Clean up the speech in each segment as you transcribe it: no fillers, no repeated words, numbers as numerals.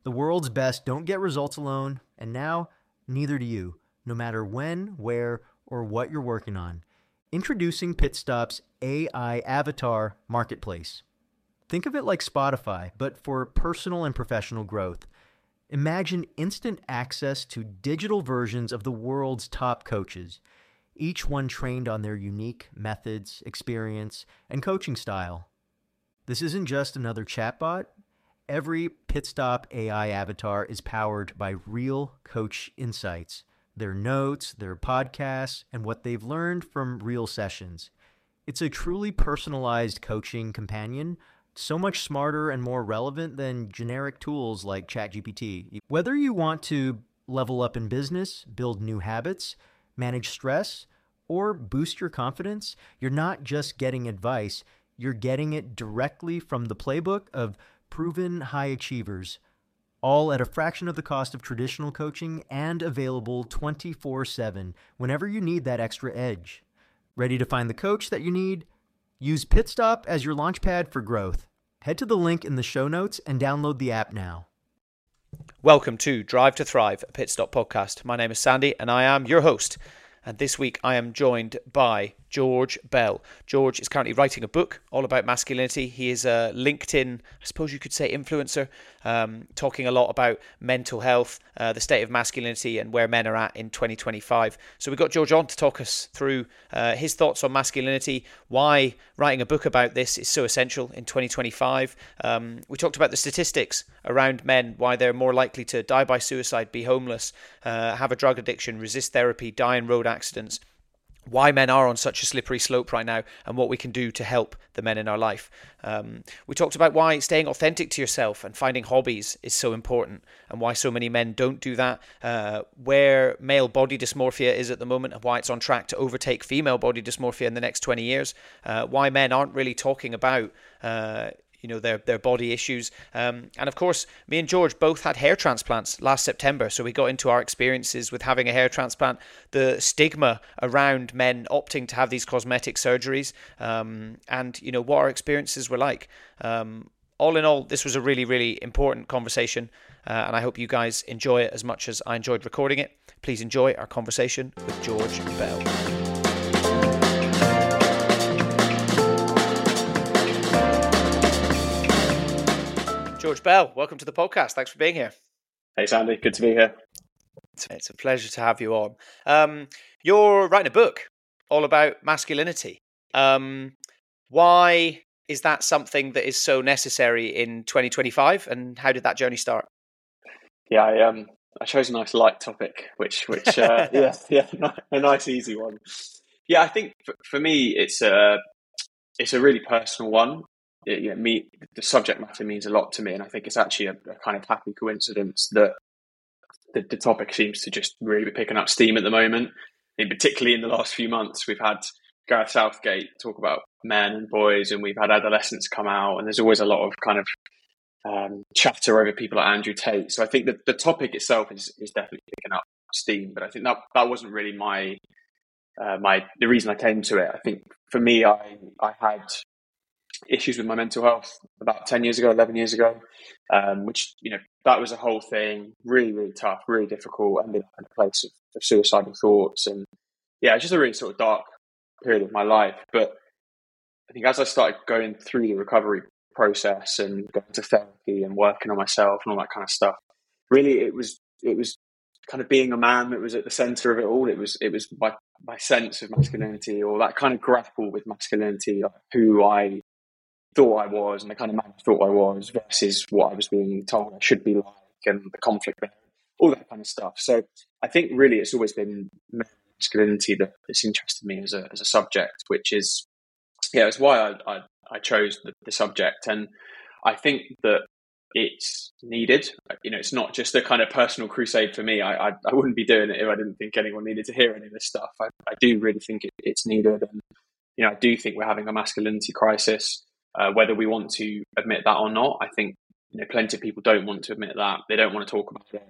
The world's best don't get results alone, and now neither do you, no matter when, where, or what you're working on. Introducing Pitstop's AI Avatar Marketplace. Think of it like Spotify, but for personal and professional growth. Imagine instant access to digital versions of the world's top coaches, each one trained on their unique methods, experience, and coaching style. This isn't just another chatbot. Every Pitstop AI avatar is powered by real coach insights, their notes, their podcasts, and what they've learned from real sessions. It's a truly personalized coaching companion, so much smarter and more relevant than generic tools like ChatGPT. Whether you want to level up in business, build new habits, manage stress, or boost your confidence, you're not just getting advice, you're getting it directly from the playbook of proven high achievers, all at a fraction of the cost of traditional coaching and available 24/7 whenever you need that extra edge. Ready to find the coach that you need? Use Pitstop as your launchpad for growth. Head to the link in the show notes and download the app now. Welcome to Drive to Thrive, a Pitstop podcast. My name is Sandy and I am your host. And this week I am joined by George Bell. George is currently writing a book all about masculinity. He is a LinkedIn, I suppose you could say, influencer, talking a lot about mental health, the state of masculinity and where men are at in 2025. So we got George on to talk us through his thoughts on masculinity, why writing a book about this is so essential in 2025. We talked about the statistics around men, why they're more likely to die by suicide, be homeless, have a drug addiction, resist therapy, die in road accidents, why men are on such a slippery slope right now and what we can do to help the men in our life. We talked about why staying authentic to yourself and finding hobbies is so important and why so many men don't do that, where male body dysmorphia is at the moment and why it's on track to overtake female body dysmorphia in the next 20 years, why men aren't really talking about their body issues. And of course, me and George both had hair transplants last September. So we got into our experiences with having a hair transplant, the stigma around men opting to have these cosmetic surgeries, and, what our experiences were like. All in all, this was a really, really important conversation. And I hope you guys enjoy it as much as I enjoyed recording it. Please enjoy our conversation with George Bell. George Bell, welcome to the podcast. Thanks for being here. Hey, Sandy. Good to be here. It's a pleasure to have you on. You're writing a book all about masculinity. Why is that something that is so necessary in 2025, and how did that journey start? Yeah, I chose a nice light topic, which a nice easy one. Yeah, I think for me it's a really personal one. The subject matter means a lot to me, and I think it's actually a kind of happy coincidence that the topic seems to just really be picking up steam at the moment. And particularly in the last few months, we've had Gareth Southgate talk about men and boys, and we've had adolescents come out, and there's always a lot of kind of chatter over people like Andrew Tate. So I think that the topic itself is definitely picking up steam, but I think that wasn't really the reason I came to it. I think for me, I had issues with my mental health about 11 years ago, which, that was a whole thing, really, really tough, really difficult, ended up in a place of suicidal thoughts. And yeah, just a really sort of dark period of my life. But I think as I started going through the recovery process and going to therapy and working on myself and all that kind of stuff, really it was kind of being a man that was at the center of it all. It was my sense of masculinity, or that kind of grapple with masculinity, like who I thought I was and the kind of man I thought I was versus what I was being told I should be like, and the conflict there, all that kind of stuff. So I think really it's always been masculinity that's interested me as a subject, which is, it's why I chose the subject. And I think that it's needed. It's not just a kind of personal crusade for me. I wouldn't be doing it if I didn't think anyone needed to hear any of this stuff. I do really think it's needed. And, I do think we're having a masculinity crisis. Whether we want to admit that or not, I think plenty of people don't want to admit that. They don't want to talk about it.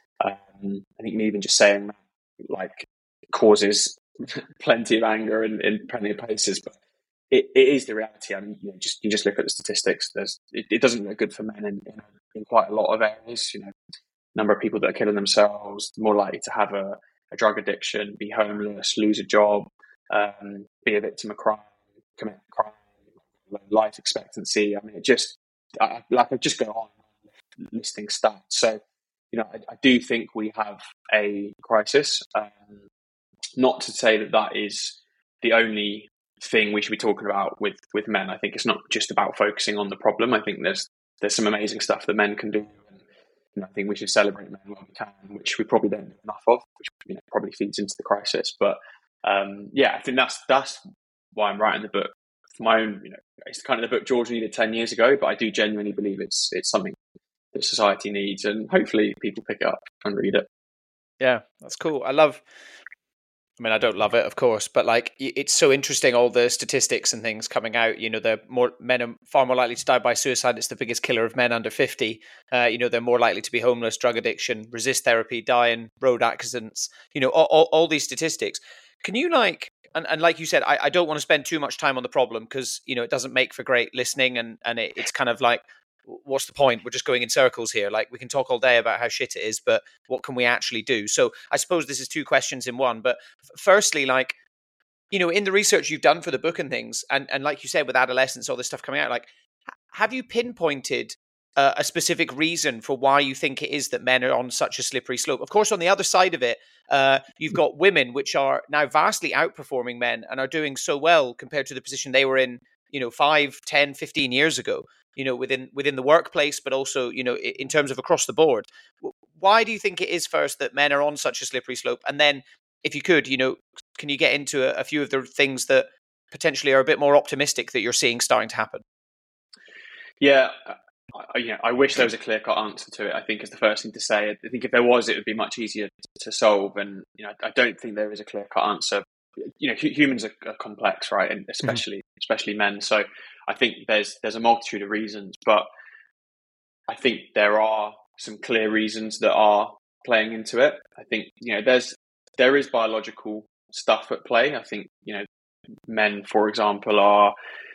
I think even just saying that causes plenty of anger in plenty of places. But it is the reality. I mean, you just look at the statistics. It doesn't look good for men in quite a lot of areas. Number of people that are killing themselves, more likely to have a drug addiction, be homeless, lose a job, be a victim of crime, commit crime, life expectancy. I mean, I just go on listing stats. So, I do think we have a crisis. Not to say that is the only thing we should be talking about with men. I think it's not just about focusing on the problem. I think there's some amazing stuff that men can do. And I think we should celebrate men when we can, which we probably don't do enough of, which probably feeds into the crisis. But I think that's why I'm writing the book. For my own, it's kind of the book George needed 10 years ago, but I do genuinely believe it's something that society needs, and hopefully people pick it up and read it. Yeah, that's cool. I don't love it, of course, but like it's so interesting, all the statistics and things coming out. Men are far more likely to die by suicide. It's the biggest killer of men under 50. They're more likely to be homeless, drug addiction, resist therapy, die in road accidents. All these statistics. Can you and like you said, I don't want to spend too much time on the problem because it doesn't make for great listening, and it's kind of like, what's the point? We're just going in circles here. Like, we can talk all day about how shit it is, but what can we actually do? So I suppose this is two questions in one. But firstly, in the research you've done for the book and things, and like you said, with adolescence, all this stuff coming out, have you pinpointed a specific reason for why you think it is that men are on such a slippery slope? Of course, on the other side of it, you've got women, which are now vastly outperforming men and are doing so well compared to the position they were in, 5, 10, 15 years ago. Within the workplace, but also, in terms of across the board. Why do you think it is, first, that men are on such a slippery slope? And then, if you could, can you get into a few of the things that potentially are a bit more optimistic that you're seeing starting to happen? Yeah, I wish there was a clear-cut answer to it, I think, is the first thing to say. I think if there was, it would be much easier to solve. And, I don't think there is a clear-cut answer. Humans are complex, right? And especially men. So I think there's a multitude of reasons, but I think there are some clear reasons that are playing into it. I think, there is biological stuff at play. I think, men, for example, are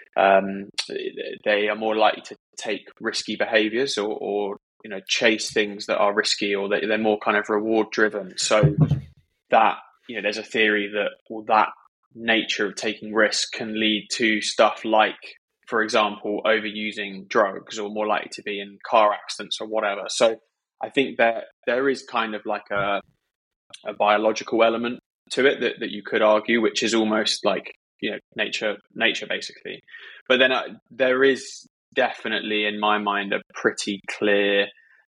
they are more likely to take risky behaviors or chase things that are risky, or they're more kind of reward driven. So that, there's a theory that nature of taking risk can lead to stuff like, for example, overusing drugs, or more likely to be in car accidents or whatever. So I think that there is kind of like a biological element to it that you could argue, which is almost like, nature basically. But then there is definitely, in my mind, a pretty clear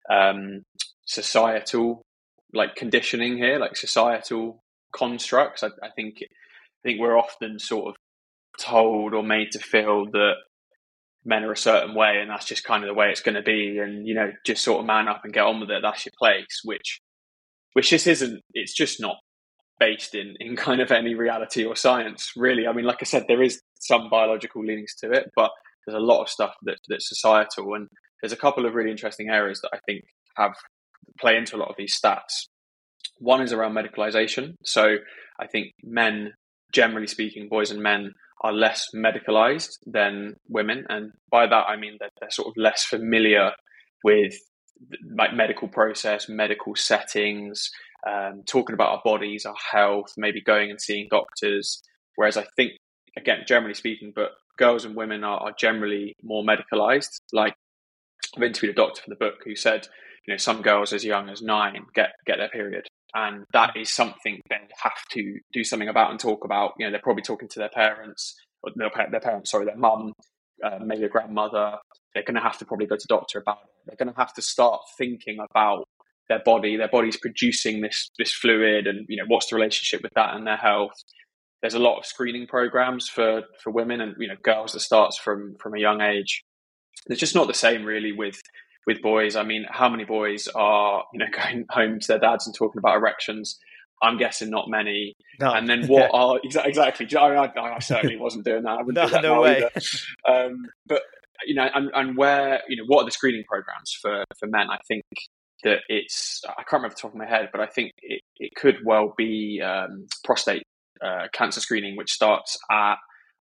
societal conditioning here, societal constructs. I think we're often sort of told or made to feel that men are a certain way, and that's just kind of the way it's going to be, and just sort of man up and get on with it. That's your place, which this isn't. It's just not based in kind of any reality or science, really. I mean, like I said, there is some biological leanings to it, but there's a lot of stuff that's societal, and there's a couple of really interesting areas that I think play into a lot of these stats. One is around medicalization. So I think men, generally speaking, boys and men, are less medicalized than women. And by that, I mean that they're sort of less familiar with medical process, medical settings, talking about our bodies, our health, maybe going and seeing doctors. Whereas I think, again, generally speaking, but girls and women are generally more medicalized. Like, I've interviewed a doctor for the book who said, some girls as young as 9 get their period. And that is something they have to do something about and talk about. They're probably talking to their parents, or their mum, maybe a grandmother. They're going to have to probably go to doctor about it. They're going to have to start thinking about their body. Their body's producing this fluid, and what's the relationship with that and their health. There's a lot of screening programs for women and girls that starts from a young age. It's just not the same really with boys. I mean, how many boys are going home to their dads and talking about erections? I'm guessing not many. No. And then what are exactly? I certainly wasn't doing that. I wouldn't do that no now way. Either. But and where what are the screening programs for men? I think that it's, I can't remember the top of my head, but I think it could well be prostate cancer screening, which starts at,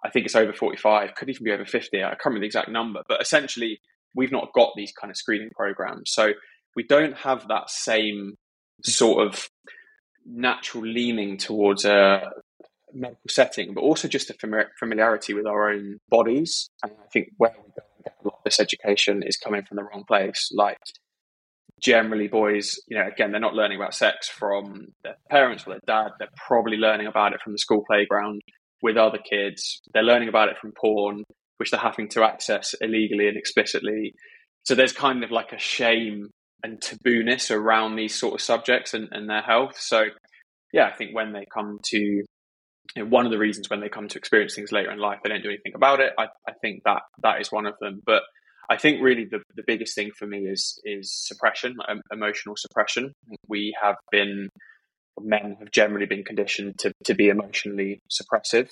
I think it's over 45, could even be over 50. I can't remember the exact number, but essentially we've not got these kind of screening programs. So we don't have that same sort of natural leaning towards a medical setting, but also just a familiarity with our own bodies. And I think where we go and get a lot of this education is coming from the wrong place. Like, generally boys, again, they're not learning about sex from their parents or their dad. They're probably learning about it from the school playground with other kids. They're learning about it from porn, which they're having to access illegally and explicitly. So there's kind of like a shame and taboo-ness around these sort of subjects and their health. So yeah, I think when they come to, one of the reasons when they come to experience things later in life, they don't do anything about it. I think that is one of them. But I think really the biggest thing for me is suppression, emotional suppression. Men have generally been conditioned to be emotionally suppressive.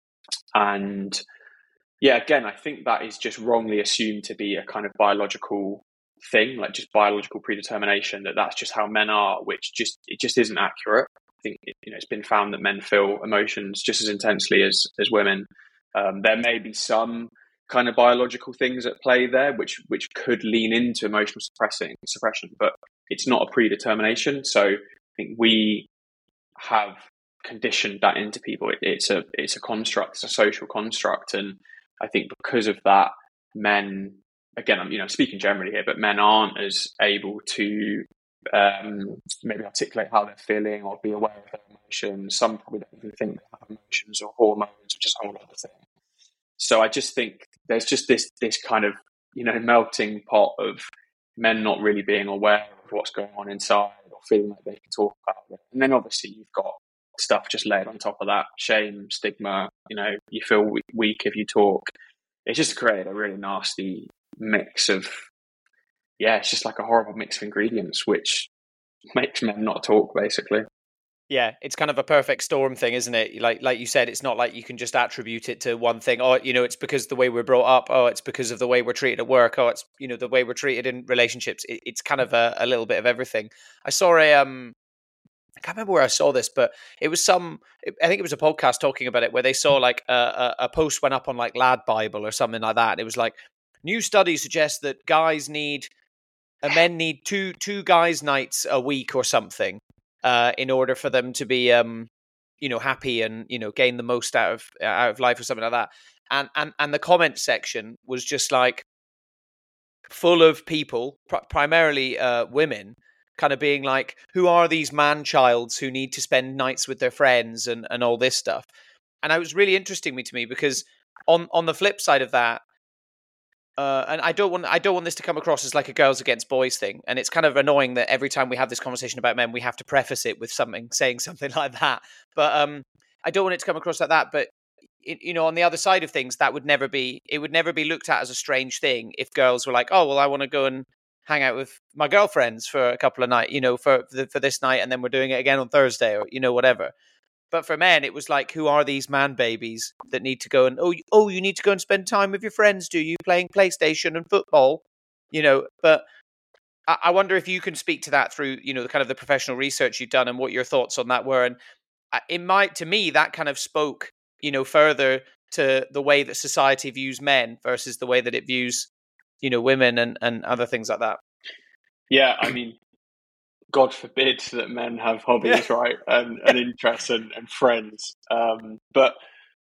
And yeah, again, I think that is just wrongly assumed to be a kind of biological thing, like just biological predetermination, that's just how men are, which it just isn't accurate. I think it's been found that men feel emotions just as intensely as women. There may be some kind of biological things at play there, which could lean into emotional suppression, but it's not a predetermination. So I think we have conditioned that into people. It's a construct, it's a social construct, and I think because of that, men, again, I'm speaking generally here, but men aren't as able to maybe articulate how they're feeling or be aware of their emotions. Some probably don't even think they have emotions or hormones, which is a whole other thing. So I just think there's just this kind of melting pot of men not really being aware of what's going on inside or feeling like they can talk about it. And then obviously you've got stuff just laid on top of that: shame, stigma. You feel weak if you talk. It's just created a really nasty mix of, it's just like a horrible mix of ingredients, which makes men not talk, basically. Yeah, it's kind of a perfect storm thing, isn't it? Like you said, it's not like you can just attribute it to one thing. Oh, it's because the way we're brought up. Oh, it's because of the way we're treated at work. Oh, it's the way we're treated in relationships. It's kind of a little bit of everything. I saw I can't remember where I saw this, but I think it was a podcast talking about it, where they saw like a post went up on like Lad Bible or something like that. It was like, new studies suggest that men need two guys' nights a week or something. In order for them to be, happy and gain the most out of life or something like that, and the comment section was just like full of people, primarily women, kind of being like, "Who are these man-childs who need to spend nights with their friends and all this stuff?" And it was really interesting to me because on the flip side of that. And I don't want this to come across as like a girls against boys thing. And it's kind of annoying that every time we have this conversation about men, we have to preface it with saying something like that. But I don't want it to come across like that. But on the other side of things, it would never be looked at as a strange thing if girls were like, oh, well, I want to go and hang out with my girlfriends for a couple of nights, for this night, and then we're doing it again on Thursday, or whatever. But for men, it was like, who are these man babies that need to go and, you need to go and spend time with your friends, do you, playing PlayStation and football? But I wonder if you can speak to that through, the kind of the professional research you've done and what your thoughts on that were. And to me, that kind of spoke, further to the way that society views men versus the way that it views, women and other things like that. Yeah, I mean, God forbid that men have hobbies, right, and interests and friends. But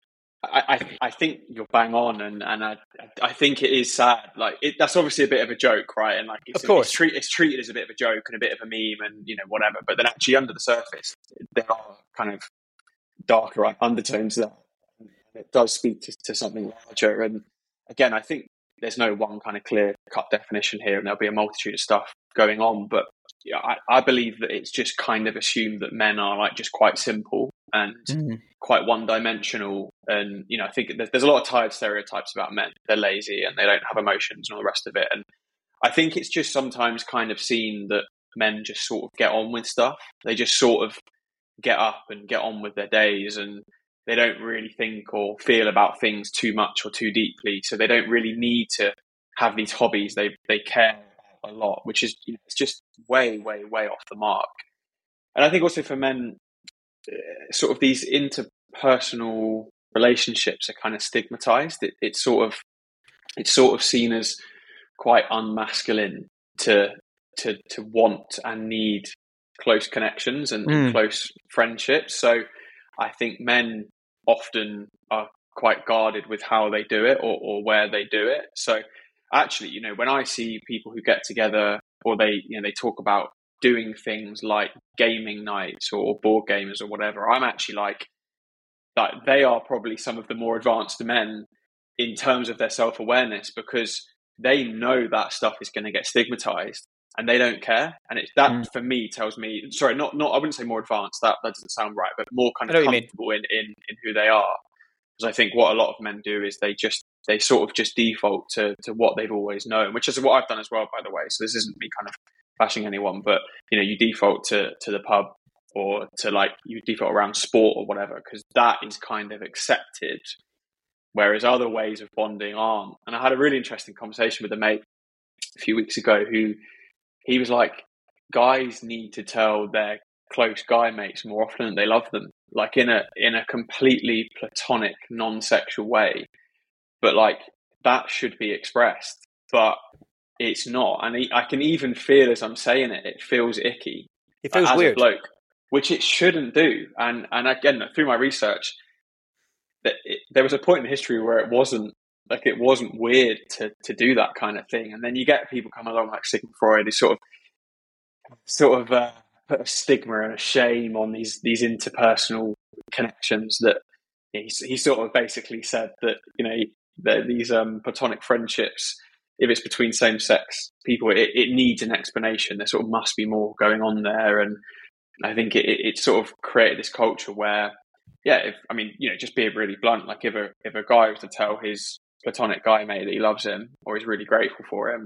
I think you're bang on, and I think it is sad. Like, that's obviously a bit of a joke, right? And like, of course, it's treated as a bit of a joke and a bit of a meme, and whatever. But then actually, under the surface, there are kind of darker undertones there. It does speak to something larger. And again, I think there's no one kind of clear cut definition here, and there'll be a multitude of stuff going on. But I believe that it's just kind of assumed that men are like just quite simple and quite one-dimensional. And I think there's a lot of tired stereotypes about men. They're lazy and they don't have emotions and all the rest of it. And I think it's just sometimes kind of seen that men just sort of get on with stuff. They just sort of get up and get on with their days, and they don't really think or feel about things too much or too deeply. So they don't really need to have these hobbies. They care a lot, which is it's just way, way, way off the mark. And I think also for men, sort of these interpersonal relationships are kind of stigmatized. It's sort of seen as quite unmasculine to want and need close connections and close friendships. So I think men often are quite guarded with how they do it or where they do it. So actually, you know, when I see people who get together or they talk about doing things like gaming nights or board games or whatever, I'm actually like they are probably some of the more advanced men in terms of their self-awareness, because they know that stuff is going to get stigmatized and they don't care. And it's that for me tells me, sorry, not I wouldn't say more advanced, that doesn't sound right, but more kind of comfortable in who they are. Because I think what a lot of men do is they sort of just default to what they've always known, which is what I've done as well, by the way. So this isn't me kind of bashing anyone, but you know, you default to the pub, or to like you default around sport or whatever, because that is kind of accepted, whereas other ways of bonding aren't. And I had a really interesting conversation with a mate a few weeks ago who he was like, guys need to tell their close guy mates more often that they love them, like in a completely platonic, non-sexual way, but like that should be expressed, but it's not. And I can even feel as I'm saying it feels icky. It feels weird. A bloke, which it shouldn't do. And again, through my research, there was a point in history where it wasn't weird to do that kind of thing. And then you get people come along like Sigmund Freud, who sort of put a stigma and a shame on these interpersonal connections, that he sort of basically said that, you know, that these platonic friendships, if it's between same-sex people, it needs an explanation. There sort of must be more going on there. And I think it sort of created this culture where, just being really blunt, like if a guy was to tell his platonic guy mate that he loves him or is really grateful for him,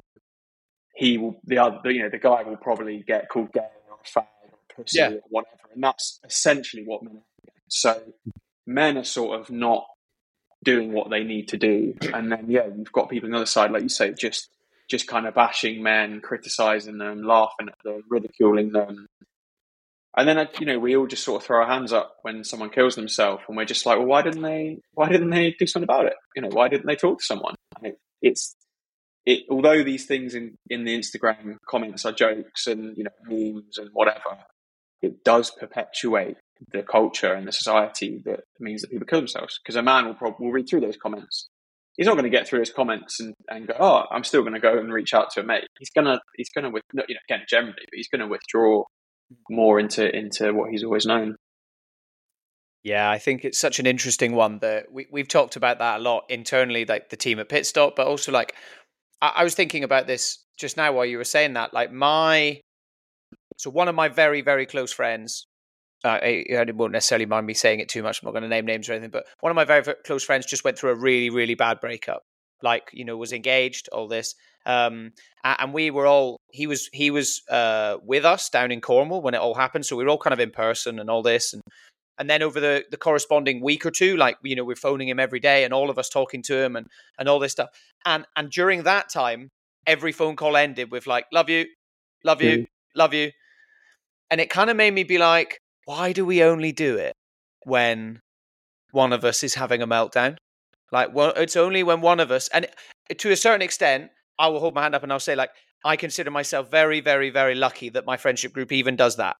the guy will probably get called gay or fag or pussy or whatever. And that's essentially what men are. So men are sort of not doing what they need to do. And then, you've got people on the other side, like you say, just kind of bashing men, criticizing them, laughing at them, ridiculing them. And then, we all just sort of throw our hands up when someone kills themselves, and we're just like, well, why didn't they do something about it? Why didn't they talk to someone? Although these things in the Instagram comments are jokes and, memes and whatever, it does perpetuate the culture and the society that means that people kill themselves. Because a man will read through those comments. He's not going to get through his comments and go, oh, I'm still going to go and reach out to a mate. He's going to again, generally, but he's going to withdraw more into what he's always known. Yeah, I think it's such an interesting one that we've talked about that a lot internally, like the team at Pit Stop, but also like I was thinking about this just now while you were saying that. Like one of my very, very close friends, I won't necessarily mind me saying it too much, I'm not going to name names or anything, but one of my very, very close friends just went through a really, really bad breakup. Like, was engaged, all this. And we were all, he was with us down in Cornwall when it all happened. So we were all kind of in person and all this. And then over the corresponding week or two, like, we're phoning him every day and all of us talking to him and all this stuff. And during that time, every phone call ended with like, love you, love you, love you. And it kind of made me be like, why do we only do it when one of us is having a meltdown? Like, well, it's only when one of us, and to a certain extent, I will hold my hand up and I'll say, like, I consider myself very, very, very lucky that my friendship group even does that.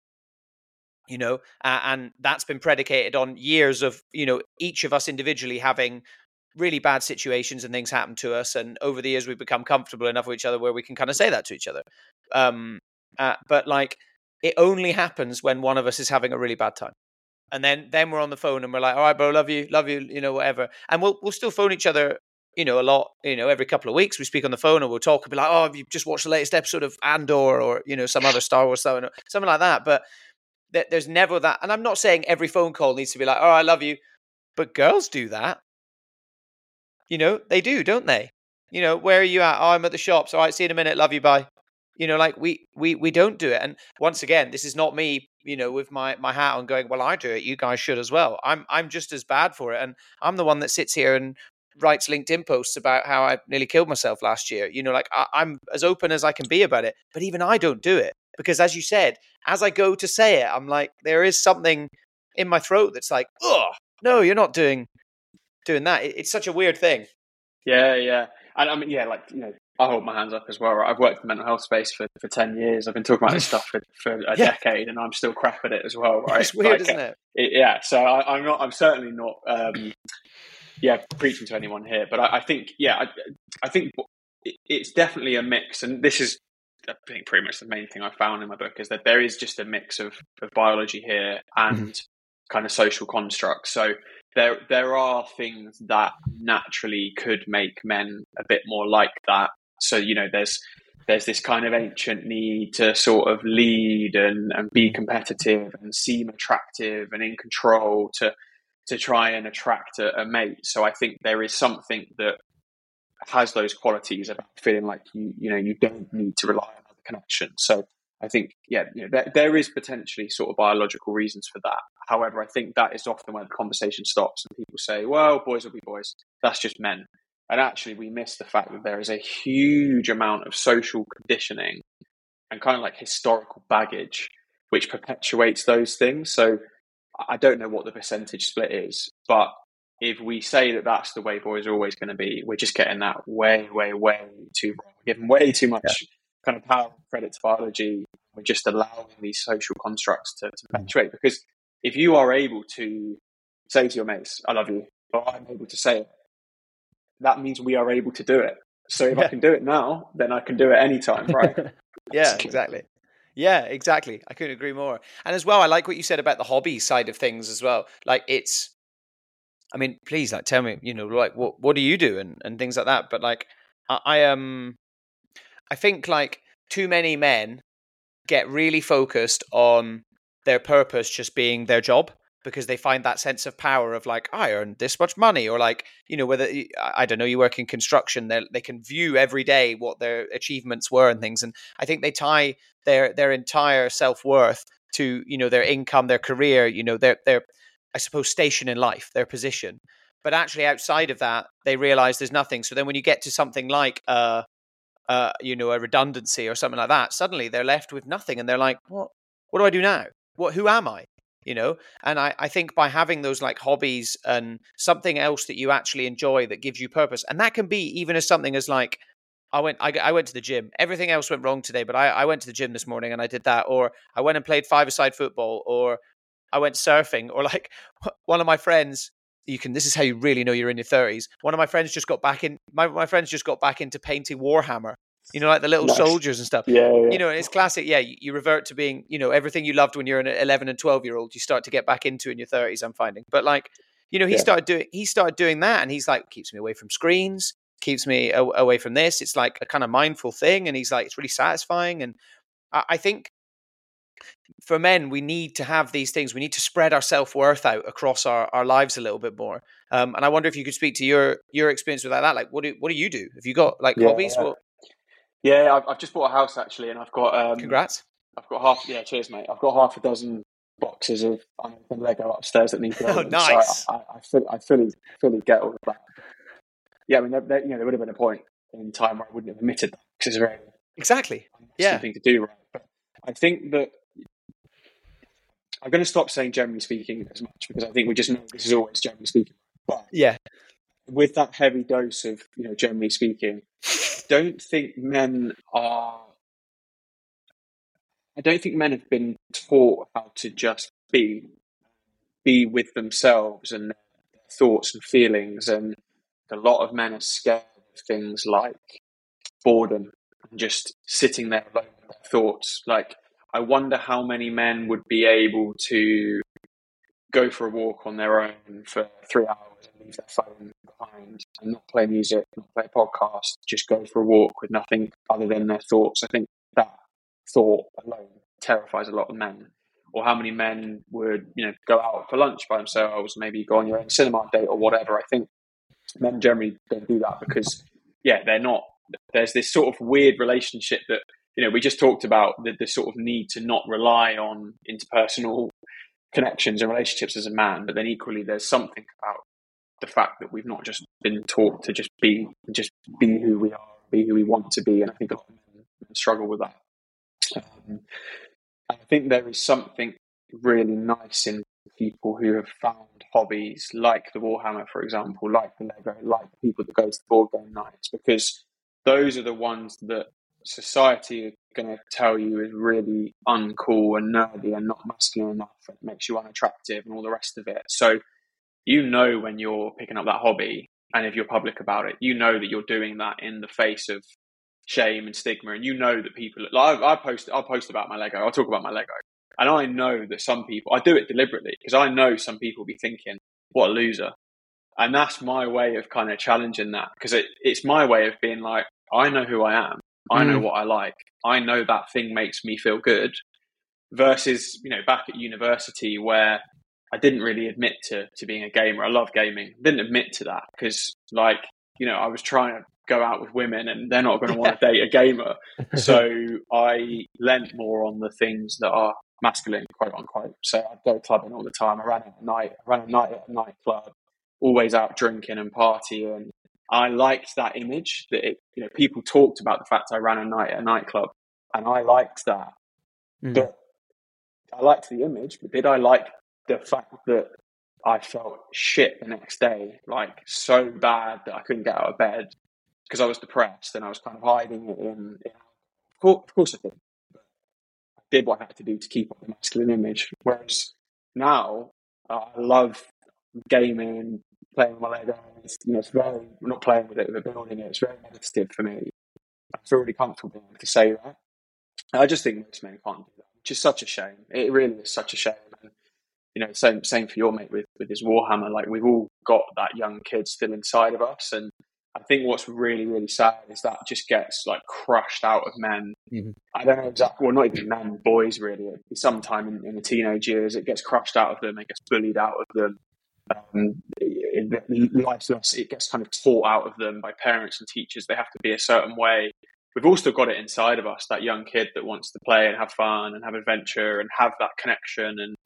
And that's been predicated on years of, each of us individually having really bad situations and things happen to us. And over the years, we've become comfortable enough with each other where we can kind of say that to each other. But like, it only happens when one of us is having a really bad time. And then we're on the phone and we're like, all right, bro, love you, whatever. And we'll still phone each other, a lot, every couple of weeks we speak on the phone and we'll talk and be like, oh, have you just watched the latest episode of Andor or, some other Star Wars stuff, something like that. But there's never that. And I'm not saying every phone call needs to be like, all right, I love you. But girls do that. They do, don't they? Where are you at? Oh, I'm at the shops. All right, see you in a minute. Love you. Bye. Like we don't do it. And once again, this is not me, with my hat on going, well, I do it. You guys should as well. I'm just as bad for it. And I'm the one that sits here and writes LinkedIn posts about how I nearly killed myself last year. I'm as open as I can be about it. But even I don't do it because, as you said, as I go to say it, I'm like, there is something in my throat that's like, oh, no, you're not doing doing that. It's such a weird thing. Yeah. And I mean, yeah, like, I hold my hands up as well. Right? I've worked in the mental health space for 10 years. I've been talking about this stuff for a decade, and I'm still crap at it as well, right? It's weird, isn't it? Yeah. So I'm certainly not, preaching to anyone here. But I think it's definitely a mix. And this is, I think, pretty much the main thing I found in my book, is that there is just a mix of biology here and kind of social constructs. So there are things that naturally could make men a bit more like that. So, there's this kind of ancient need to sort of lead and be competitive and seem attractive and in control to try and attract a mate. So I think there is something that has those qualities about feeling like you don't need to rely on other connections. So I think, there is potentially sort of biological reasons for that. However, I think that is often where the conversation stops and people say, well, boys will be boys. That's just men. And actually, we miss the fact that there is a huge amount of social conditioning and kind of like historical baggage which perpetuates those things. So I don't know what the percentage split is, but if we say that that's the way boys are always going to be, we're just getting that way, way, way too wrong. We're giving way too much kind of power and credit to biology. We're just allowing these social constructs to perpetuate. Because if you are able to say to your mates, I love you, or I'm able to say it, that means we are able to do it. So if I can do it now, then I can do it anytime, right? Yeah, exactly. Yeah, exactly. I couldn't agree more. And as well, I like what you said about the hobby side of things as well. Like please, like, tell me, like, what do you do and things like that. But like, I think like too many men get really focused on their purpose just being their job, because they find that sense of power of like, I earned this much money, or like, whether, I don't know, you work in construction, they can view every day what their achievements were and things. And I think they tie their entire self-worth to, their income, their career, their, I suppose, station in life, their position. But actually outside of that, they realize there's nothing. So then when you get to something like, a redundancy or something like that, suddenly they're left with nothing. And they're like, what do I do now? Who am I? And I think by having those like hobbies and something else that you actually enjoy that gives you purpose, and that can be even as something as like, I went to the gym. Everything else went wrong today, but I went to the gym this morning and I did that. Or I went and played five-a-side football, or I went surfing, or like one of my friends, this is how you really know you're in your 30s. One of my friends just got back in, my friends just got back into painting Warhammer, like the little soldiers and stuff. Yeah. And it's classic. Yeah. You revert to being, everything you loved when you're an 11 and 12-year-old, you start to get back into in your 30s, I'm finding. But like, he started doing that, and he's like, keeps me away from screens, keeps me away from this. It's like a kind of mindful thing. And he's like, it's really satisfying. And I think for men, we need to have these things. We need to spread our self-worth out across our lives a little bit more. And I wonder if you could speak to your experience with that. Like, what do you do? Have you got like hobbies? Yeah, I've just bought a house actually, and I've got congrats. I've got half. Yeah, cheers, mate. I've got half a dozen boxes of unopened Lego upstairs that need to go. Oh, nice. So I fully get all of that. Yeah, I mean, there would have been a point in time where I wouldn't have admitted that, because it's a very exactly thing to do, right? But I think that I'm going to stop saying generally speaking as much, because I think we just know this is always generally speaking. But yeah, with that heavy dose of generally speaking, I don't think men have been taught how to just be with themselves and their thoughts and feelings. And a lot of men are scared of things like boredom and just sitting there alone with their thoughts. Like, I wonder how many men would be able to go for a walk on their own for 3 hours and leave their phone behind and not play music, not play a podcast, just go for a walk with nothing other than their thoughts. I think that thought alone terrifies a lot of men. Or how many men would, go out for lunch by themselves, maybe go on your own cinema date or whatever. I think men generally don't do that because, they're not. There's this sort of weird relationship that, we just talked about, the sort of need to not rely on interpersonal connections and relationships as a man, but then equally there's something about the fact that we've not just been taught to just be who we are, be who we want to be. And I think a lot of men struggle with that. I think there is something really nice in people who have found hobbies like the Warhammer, for example, like the Lego, like the people that go to board game nights, because those are the ones that society are going to tell you is really uncool and nerdy and not masculine enough, and makes you unattractive and all the rest of it. So when you're picking up that hobby, and if you're public about it, that you're doing that in the face of shame and stigma, and that people like I'll post about my Lego, I'll talk about my Lego, and I know that some people, I do it deliberately because I know some people will be thinking, what a loser. And that's my way of kind of challenging that, because it's my way of being like, I know who I am, I know what I like, I know that thing makes me feel good, versus back at university where I didn't really admit to being a gamer. I love gaming. Didn't admit to that because I was trying to go out with women and they're not going to want to date a gamer. So I lent more on the things that are masculine, quote unquote. So I'd go clubbing all the time. I ran a night at a nightclub, always out drinking and partying. I liked that image that people talked about the fact I ran a night at a nightclub, and I liked that. But I liked the image, but did I like the fact that I felt shit the next day, like so bad that I couldn't get out of bed because I was depressed and I was kind of hiding it in of course I did. I did what I had to do to keep up the masculine image. Whereas now, I love gaming and playing with my Lego. It's very, we're not playing with it, we're building it. It's very meditative for me. I feel really comfortable being able to say that. I just think most men can't do that, which is such a shame. It really is such a shame. And same for your mate with his Warhammer. Like, we've all got that young kid still inside of us, and I think what's really, really sad is that just gets like crushed out of men. I don't know exactly. Well, not even men, boys really. Sometime in the teenage years, it gets crushed out of them. It gets bullied out of them. It gets kind of taught out of them by parents and teachers. They have to be a certain way. We've all still got it inside of us, that young kid that wants to play and have fun and have adventure and have that connection. And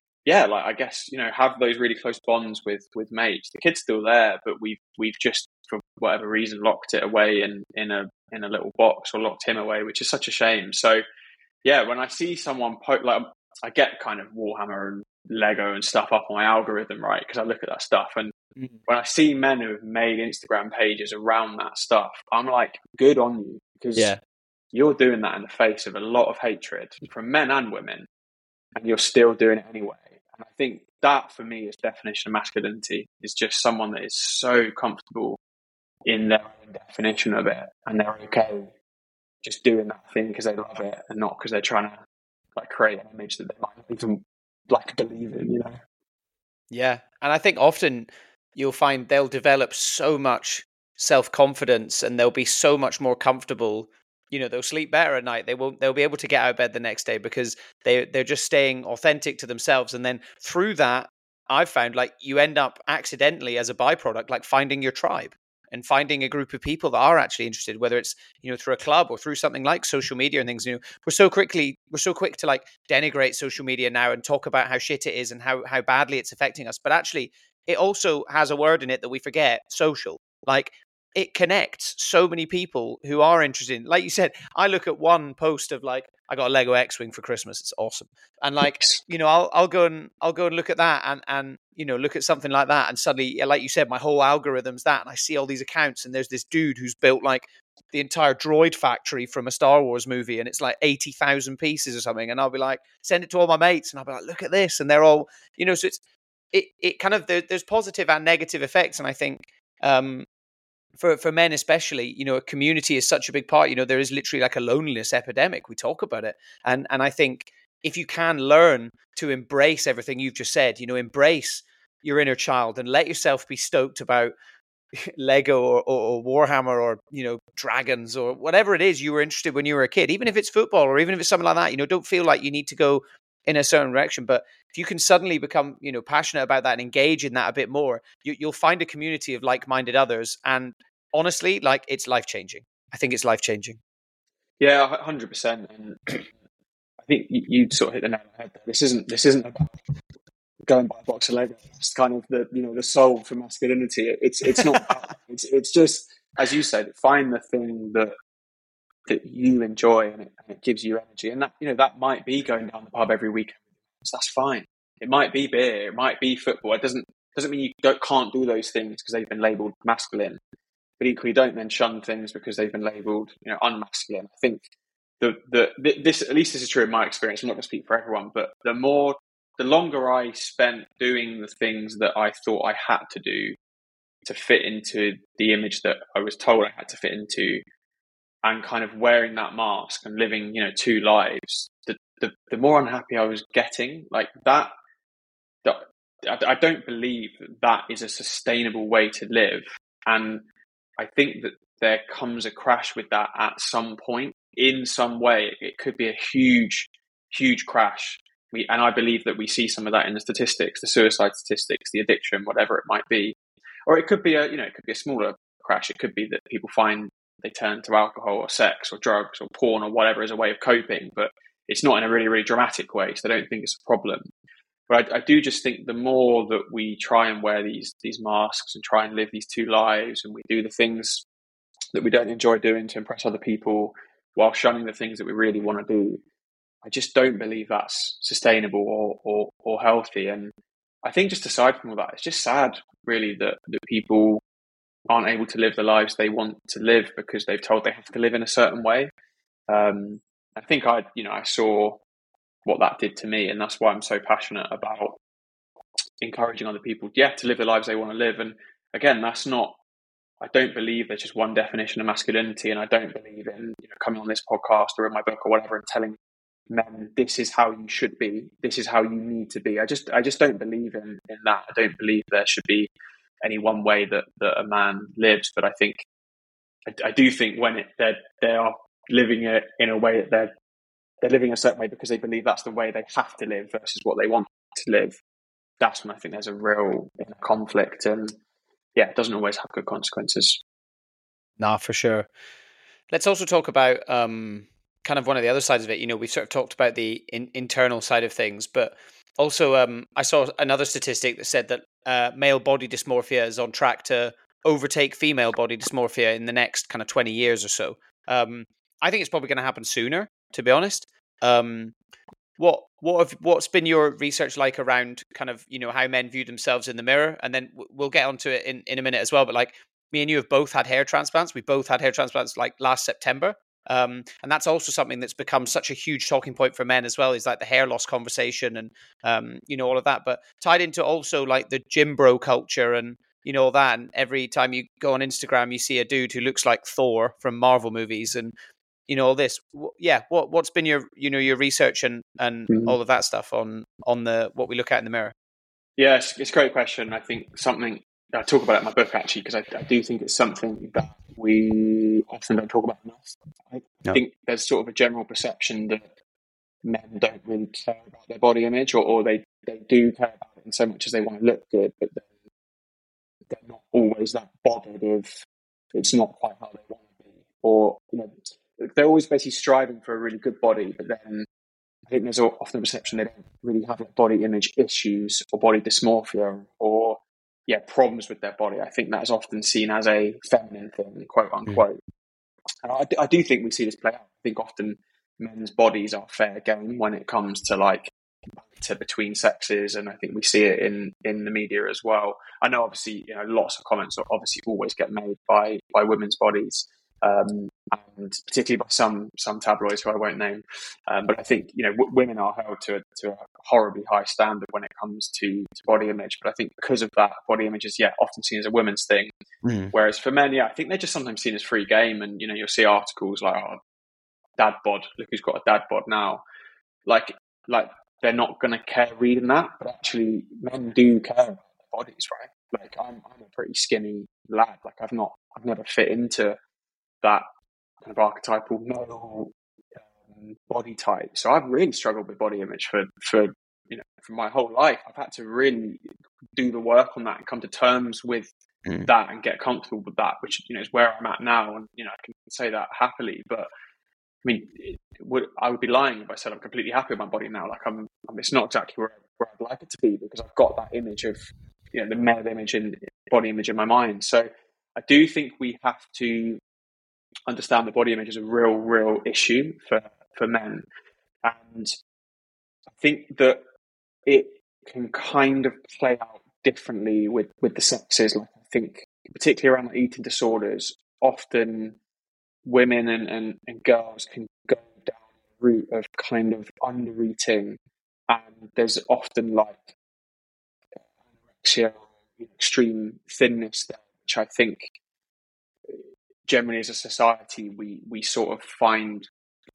I guess, have those really close bonds with mates. The kid's still there, but we've just, for whatever reason, locked it away in a little box, or locked him away, which is such a shame. So when I see someone I get kind of Warhammer and Lego and stuff up on my algorithm, right? Because I look at that stuff, and when I see men who have made Instagram pages around that stuff, I'm like, good on you, because you're doing that in the face of a lot of hatred from men and women, and you're still doing it anyway. And I think that, for me, is definition of masculinity, is just someone that is so comfortable in their own definition of it, and they're okay just doing that thing because they love it, and not because they're trying to create an image that they might not even believe in, Yeah. And I think often you'll find they'll develop so much self-confidence, and they'll be so much more comfortable. They'll sleep better at night. They'll be able to get out of bed the next day because they're just staying authentic to themselves. And then through that, I've found you end up accidentally, as a byproduct, finding your tribe and finding a group of people that are actually interested, whether it's, through a club or through something like social media and things. We're so quick to denigrate social media now and talk about how shit it is and how badly it's affecting us. But actually, it also has a word in it that we forget: social. It connects so many people who are interested in, like you said. I look at one post of I got a Lego X-Wing for Christmas. It's awesome. And I'll go and look at that and look at something like that. And suddenly, like you said, my whole algorithm's that. And I see all these accounts, and there's this dude who's built the entire droid factory from a Star Wars movie. And it's 80,000 pieces or something. And I'll be send it to all my mates. And I'll be look at this. And they're all, so it kind of, there's positive and negative effects. And I think, for men especially, a community is such a big part. There is literally a loneliness epidemic. We talk about it. And I think if you can learn to embrace everything you've just said, embrace your inner child and let yourself be stoked about Lego or Warhammer or, dragons or whatever it is you were interested when you were a kid, even if it's football or even if it's something like that, don't feel like you need to go in a certain direction. But if you can suddenly become, passionate about that and engage in that a bit more, you'll find a community of like-minded others. And honestly, it's life-changing. I think it's life-changing. Yeah, 100%. And I think you sort of hit the nail on the head there. This isn't about go and buy a box of Lego. It's kind of the soul for masculinity. It's not about, it's just, as you said, find the thing that you enjoy, and it gives you energy. And that, that might be going down the pub every weekend. So that's fine. It might be beer, it might be football. It doesn't mean you can't do those things because they've been labelled masculine. But equally, don't then shun things because they've been labelled, unmasculine. I think this, at least this is true in my experience. I'm not going to speak for everyone, but the longer I spent doing the things that I thought I had to do to fit into the image that I was told I had to fit into, and kind of wearing that mask and living, two lives, the more unhappy I was getting. Like that, I don't believe that is a sustainable way to live. And I think that there comes a crash with that at some point in some way. It could be a huge, huge crash. And I believe that we see some of that in the statistics, the suicide statistics, the addiction, whatever it might be. Or it could be a smaller crash. It could be that people find they turn to alcohol or sex or drugs or porn or whatever as a way of coping, but it's not in a really, really dramatic way. So I don't think it's a problem. But I do just think the more that we try and wear these masks and try and live these two lives, and we do the things that we don't enjoy doing to impress other people while shunning the things that we really want to do, I just don't believe that's sustainable or healthy. And I think just aside from all that, it's just sad, really, that people aren't able to live the lives they want to live because they've told they have to live in a certain way. I think I saw what that did to me, and that's why I'm so passionate about encouraging other people, to live the lives they want to live. And again, I don't believe there's just one definition of masculinity, and I don't believe in coming on this podcast or in my book or whatever and telling men this is how you should be, this is how you need to be. I just don't believe in that. I don't believe there should be any one way that a man lives. But I think I do think when they are living it in a way that they're living a certain way because they believe that's the way they have to live versus what they want to live, that's when I think there's a real conflict, and it doesn't always have good consequences. Nah, for sure. Let's also talk about kind of one of the other sides of it. We've sort of talked about the internal side of things, but also I saw another statistic that said that male body dysmorphia is on track to overtake female body dysmorphia in the next kind of 20 years or so. I think it's probably going to happen sooner, to be honest. What's been your research like around kind of how men view themselves in the mirror? And then we'll get onto it in a minute as well. But like, me and you have both had hair transplants. We both had hair transplants like last September. And that's also something that's become such a huge talking point for men as well, is like the hair loss conversation and all of that. But tied into also like the gym bro culture and all that. And every time you go on Instagram, you see a dude who looks like Thor from Marvel movies and all this. What's been your your research and all of that stuff on the what we look at in the mirror? Yes, it's a great question. I think something I talk about it in my book, actually, because I do think it's something that we often don't talk about enough. I think there's sort of a general perception that men don't really care about their body image, or they do care about it in so much as they want to look good, but they're not always that bothered if it's not quite how they want to be. Or, they're always basically striving for a really good body, but then I think there's often a perception they don't really have like body image issues or body dysmorphia or problems with their body. I think that is often seen as a feminine thing, quote unquote. And I do think we see this play out. I think often men's bodies are fair game when it comes to between sexes, and I think we see it in the media as well. I know obviously lots of comments obviously always get made by women's bodies. And particularly by some tabloids who I won't name, but I think women are held to a horribly high standard when it comes to body image. But I think because of that, body image is often seen as a women's thing, whereas for men, I think they're just sometimes seen as free game. And you'll see articles like, "Oh, dad bod, look who's got a dad bod now." Like they're not going to care reading that, but actually men do care about their bodies, right? Like I'm a pretty skinny lad. Like I've never fit into that kind of archetypal male body type. So I've really struggled with body image for my whole life. I've had to really do the work on that and come to terms with that and get comfortable with that, which is where I'm at now. And I can say that happily. But I mean, I would be lying if I said I'm completely happy with my body now. Like it's not exactly where I'd like it to be, because I've got that image of the male image and body image in my mind. So I do think we have to understand that body image is a real issue for men, and I think that can kind of play out differently with the sexes. Like, I think particularly around eating disorders, often women and girls can go down the route of kind of under eating, and there's often like anorexia, extreme thinness there, which I think generally as a society we sort of find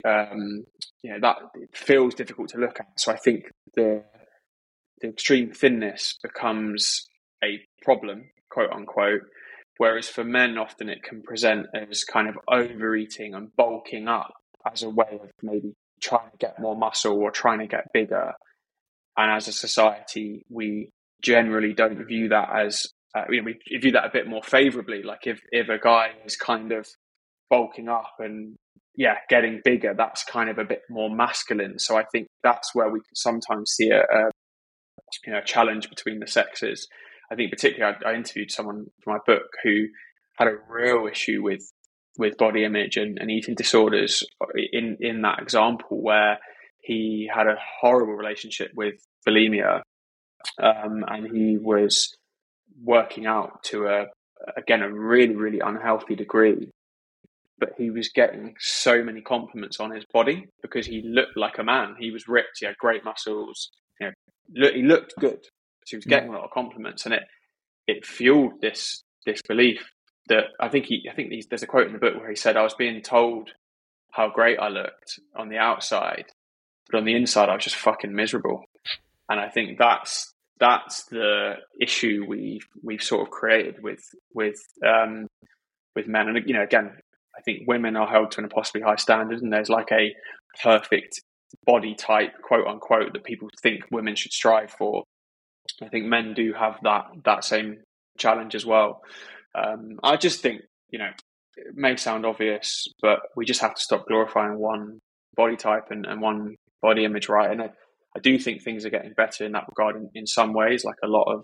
that it feels difficult to look at. So I think the extreme thinness becomes a problem, quote unquote, whereas for men often it can present as kind of overeating and bulking up as a way of maybe trying to get more muscle or trying to get bigger. And as a society, we generally don't view that as we view that a bit more favorably. Like if a guy is kind of bulking up and getting bigger, that's kind of a bit more masculine. So I think that's where we can sometimes see a challenge between the sexes. I think particularly I interviewed someone for my book who had a real issue with body image and eating disorders in that example, where he had a horrible relationship with bulimia, and he was working out to a really, really unhealthy degree, but he was getting so many compliments on his body because he looked like a man. He was ripped, he had great muscles, he looked good. So he was getting a lot of compliments, and it fueled this belief that I think there's a quote in the book where he said, "I was being told how great I looked on the outside, but on the inside I was just fucking miserable." And I think that's the issue we've sort of created with men. And again, I think women are held to an impossibly high standard, and there's like a perfect body type, quote unquote, that people think women should strive for. I think men do have that same challenge as well. I just think, it may sound obvious, but we just have to stop glorifying one body type and one body image, right? And I do think things are getting better in that regard in some ways. Like a lot of,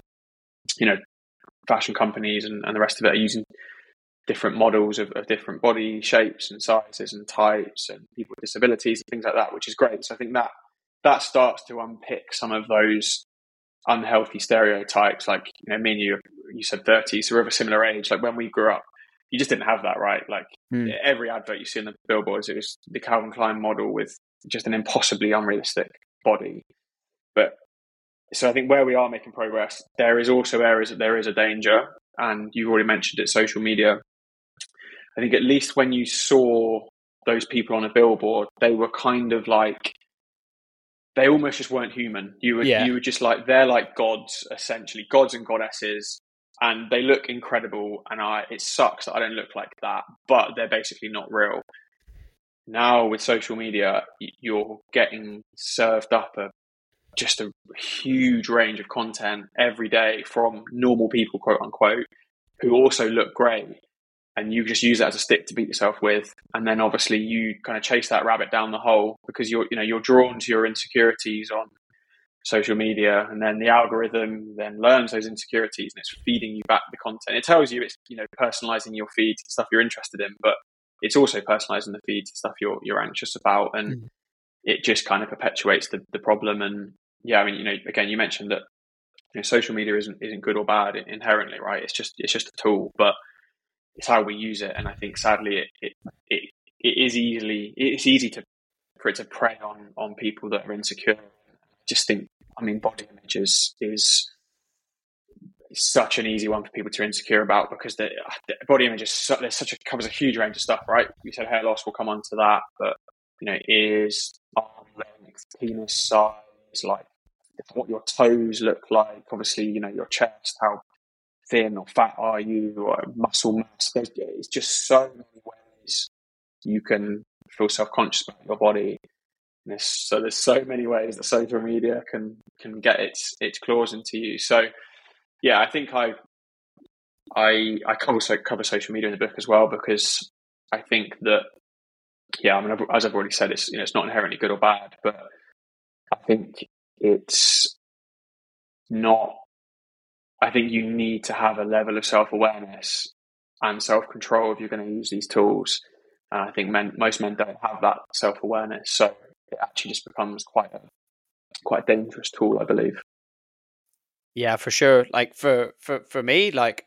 fashion companies and the rest of it are using different models of different body shapes and sizes and types and people with disabilities and things like that, which is great. So I think that starts to unpick some of those unhealthy stereotypes. Like, me and you said 30, so we're of a similar age. Like when we grew up, you just didn't have that, right? Like every advert you see in the billboards, it was the Calvin Klein model with just an impossibly unrealistic body. But so I think where we are making progress, there is also areas that there is a danger, and you already mentioned it, social media. I think at least when you saw those people on a billboard, they were kind of like, they almost just weren't human. You were just like, they're like gods, essentially, gods and goddesses, and they look incredible. And it sucks that I don't look like that, but they're basically not real. Now with social media, you're getting served up just a huge range of content every day from normal people, quote unquote, who also look great. And you just use that as a stick to beat yourself with. And then obviously you kind of chase that rabbit down the hole because you're drawn to your insecurities on social media, and then the algorithm then learns those insecurities and it's feeding you back the content. It tells you it's, personalizing your feed to stuff you're interested in, but it's also personalizing the feed to stuff you're anxious about. And it just kind of perpetuates the problem. And again, you mentioned that, social media isn't good or bad inherently, right? It's just a tool, but it's how we use it. And I think sadly it's easy for it to prey on people that are insecure. I just think, body image is such an easy one for people to be insecure about, because the body image covers a huge range of stuff, right? You said hair loss, we'll come on to that, but ears, arm length, penis size, like what your toes look like, obviously, your chest, how thin or fat are you, or muscle mass. It's just so many ways you can feel self-conscious about your body. And there's so many ways that social media can get its claws into you. So yeah, I think I cover social media in the book as well, because I think that as I've already said, it's not inherently good or bad, but I think it's not. I think you need to have a level of self-awareness and self-control if you're going to use these tools. And I think most men don't have that self-awareness, so it actually just becomes quite quite a dangerous tool, I believe. Yeah, for sure. Like for me, like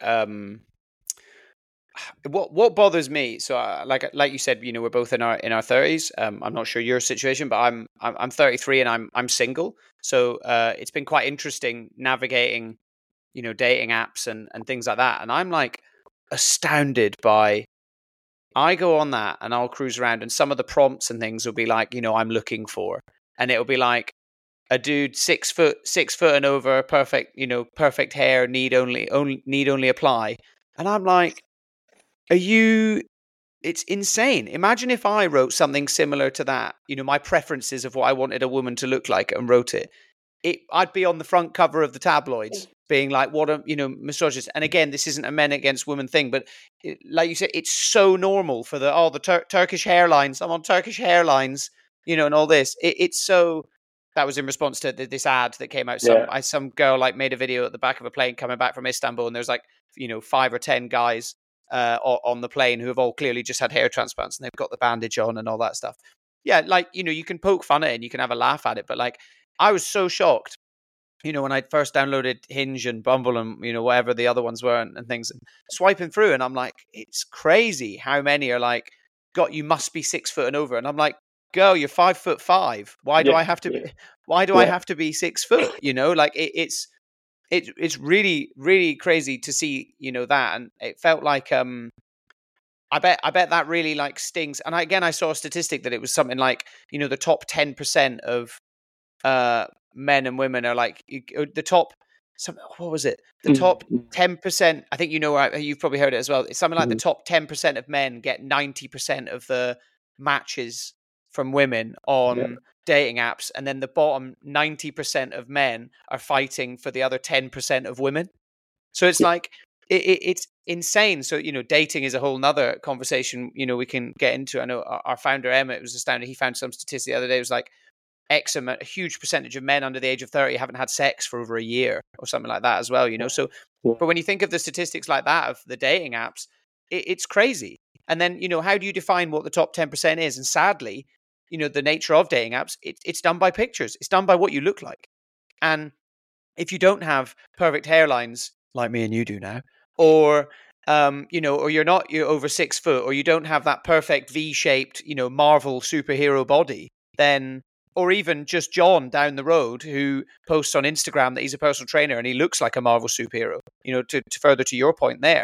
what bothers me. So like you said, we're both in our 30s. I'm not sure your situation, but I'm 33 and I'm single. So it's been quite interesting navigating, dating apps and things like that. And I'm like astounded by. I go on that and I'll cruise around, and some of the prompts and things will be like, I'm looking for, and it'll be like a dude 6 foot and over, perfect, perfect hair, need only apply, and I'm like, are you? It's insane. Imagine if I wrote something similar to that, my preferences of what I wanted a woman to look like, and wrote it. I'd be on the front cover of the tabloids being like, what a, misogynist. And again, this isn't a men against women thing, but like you said, it's so normal for the Turkish hairlines. I'm on Turkish hairlines, and all this. It's so, that was in response to this ad that came out. Some girl like made a video at the back of a plane coming back from Istanbul, and there's like, 5 or 10 guys on the plane who have all clearly just had hair transplants, and they've got the bandage on and all that stuff. Yeah, like, you can poke fun at it and you can have a laugh at it, but like, I was so shocked, when I first downloaded Hinge and Bumble and, whatever the other ones were and things, and swiping through, and I'm like, it's crazy how many are like, you must be 6 foot and over. And I'm like, girl, you're 5'5". Why do I have to be, I have to be 6 foot? Like it's really, really crazy to see, that. And it felt like, I bet that really like stings. And I saw a statistic that it was something like, the top 10% of men and women are like the top. What was it? The top 10%. I think you've probably heard it as well. It's something like the top 10% of men get 90% of the matches from women on dating apps, and then the bottom 90% of men are fighting for the other 10% of women. So it's like it's insane. So dating is a whole nother conversation. We can get into. I know our founder Emmett was astounded. He found some statistic the other day. It was like a huge percentage of men under the age of 30 haven't had sex for over a year or something like that as well, So, but when you think of the statistics like that of the dating apps, it's crazy. And then, how do you define what the top 10% is? And sadly, the nature of dating apps, it's done by pictures. It's done by what you look like. And if you don't have perfect hairlines like me and you do now, or or you're over 6 foot, or you don't have that perfect V-shaped, Marvel superhero body, then, or even just John down the road who posts on Instagram that he's a personal trainer and he looks like a Marvel superhero, to further to your point there,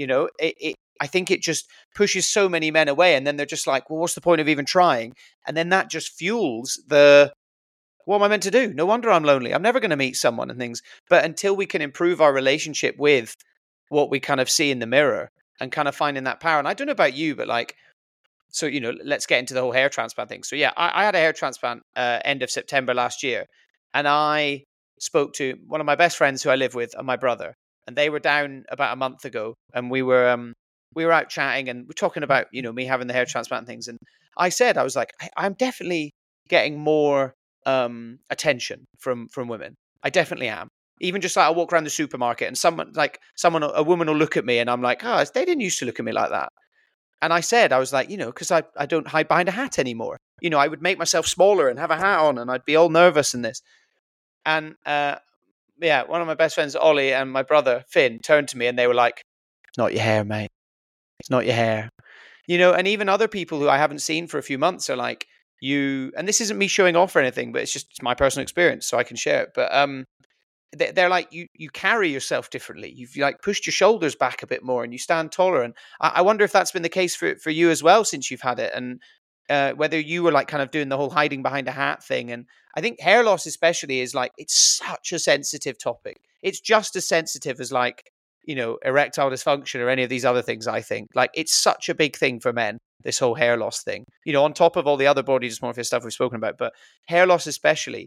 I think it just pushes so many men away, and then they're just like, well, what's the point of even trying? And then that just fuels what am I meant to do? No wonder I'm lonely. I'm never going to meet someone and things. But until we can improve our relationship with what we kind of see in the mirror and kind of finding that power. And I don't know about you, but like, so, let's get into the whole hair transplant thing. So yeah, I had a hair transplant end of September last year, and I spoke to one of my best friends who I live with and my brother, and they were down about a month ago, and we were out chatting and we're talking about, me having the hair transplant and things. And I said, I was like, I'm definitely getting more attention from women. I definitely am. Even just like I walk around the supermarket and a woman will look at me and I'm like, oh, they didn't used to look at me like that. And I said, I was like, because I don't hide behind a hat anymore. I would make myself smaller and have a hat on and I'd be all nervous in this. And one of my best friends, Ollie, and my brother, Finn, turned to me and they were like, it's not your hair, mate. It's not your hair. And even other people who I haven't seen for a few months are like, and this isn't me showing off or anything, but it's my personal experience, so I can share it. But they're like, you carry yourself differently. You've like pushed your shoulders back a bit more and you stand taller. And I wonder if that's been the case for you as well since you've had it, and whether you were like kind of doing the whole hiding behind a hat thing. And I think hair loss especially is like, it's such a sensitive topic. It's just as sensitive as like, erectile dysfunction or any of these other things. I think like it's such a big thing for men, this whole hair loss thing, on top of all the other body dysmorphia stuff we've spoken about, but hair loss especially,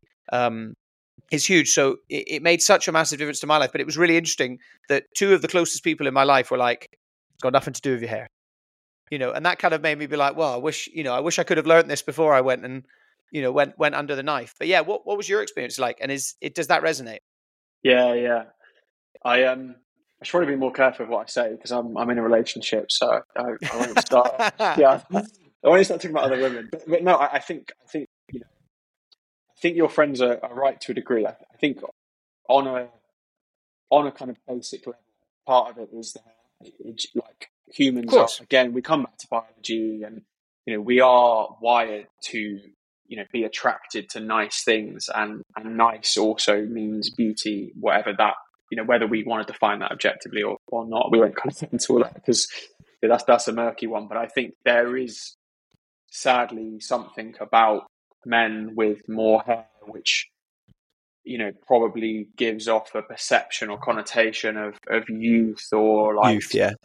is huge. So it made such a massive difference to my life. But it was really interesting that two of the closest people in my life were like, it's got nothing to do with your hair, and that kind of made me be like, well, I wish I could have learned this before I went and, went under the knife. But yeah, what was your experience like? And does that resonate? Yeah. I should probably be more careful of what I say because I'm in a relationship, so I won't start. I won't start talking about other women. But no, I think think your friends are right to a degree. I think on a kind of basic level, part of it is that like humans are, again, we come back to biology, and we are wired to be attracted to nice things, and nice also means beauty, whatever that, whether we want to define that objectively or not. We won't kind of get into all that because that's a murky one. But I think there is sadly something about men with more hair which probably gives off a perception or connotation of youth, or like youth, yeah.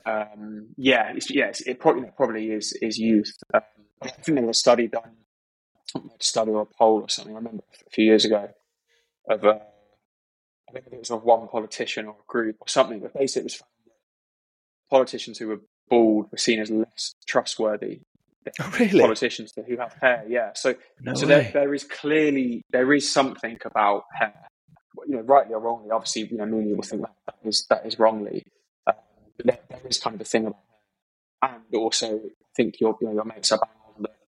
It probably is youth. I think there was a study done, a study or a poll or something, I remember a few years ago, of I think it was of one politician or a group or something, but basically it was found that politicians who were bald were seen as less trustworthy than politicians who have hair. Yeah, so there is something about hair, rightly or wrongly. Obviously, me and you will think that is wrongly. There is kind of a thing about hair, and also I think your mates are bang on that.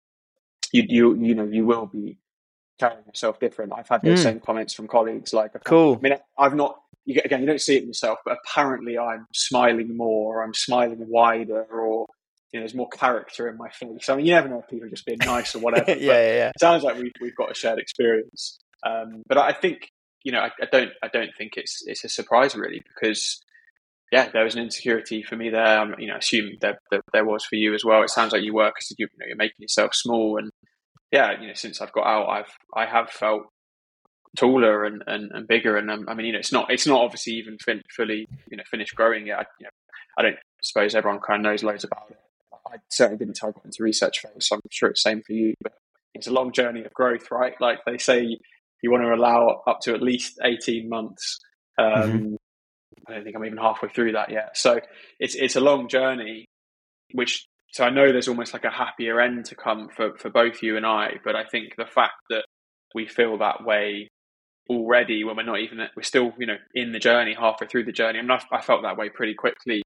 You will be carrying yourself different. I've had those same comments from colleagues. Like, cool. I mean, I've not. Again, you don't see it in yourself, but apparently I'm smiling more, or I'm smiling wider, or there's more character in my face. I mean, you never know if people are just being nice or whatever. yeah. It sounds like we've got a shared experience. But I think I don't think it's a surprise really, because there was an insecurity for me there. Assume that there was for you as well. It sounds like you were, because you're making yourself small, and since I've got out, I have felt taller and bigger, and I mean, it's not obviously even fully finished growing yet. I don't suppose everyone kind of knows loads about it. I certainly didn't until I got into research phase, so I'm sure it's the same for you. But it's a long journey of growth, right? Like they say, you want to allow up to at least 18 months. I don't think I'm even halfway through that yet. So it's a long journey, so I know there's almost like a happier end to come for both you and I. But I think the fact that we feel that way already when we're still in the journey, halfway through the journey. I mean, I felt that way pretty quickly.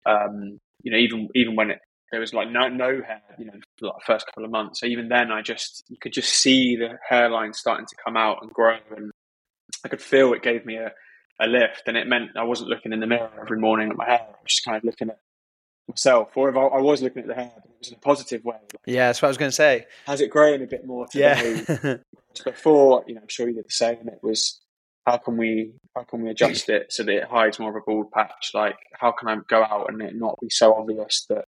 Even when there was like no hair, for like the first couple of months. So even then, you could just see the hairline starting to come out and grow, and I could feel it gave me a lift, and it meant I wasn't looking in the mirror every morning at my hair. I was just kind of looking at myself, or if I was looking at the hair, but it was in a positive way. Yeah, that's what I was going to say. Has it grown a bit more today? Yeah. Before, I'm sure you did the same. It was, how can we adjust it so that it hides more of a bald patch? Like, how can I go out and it not be so obvious that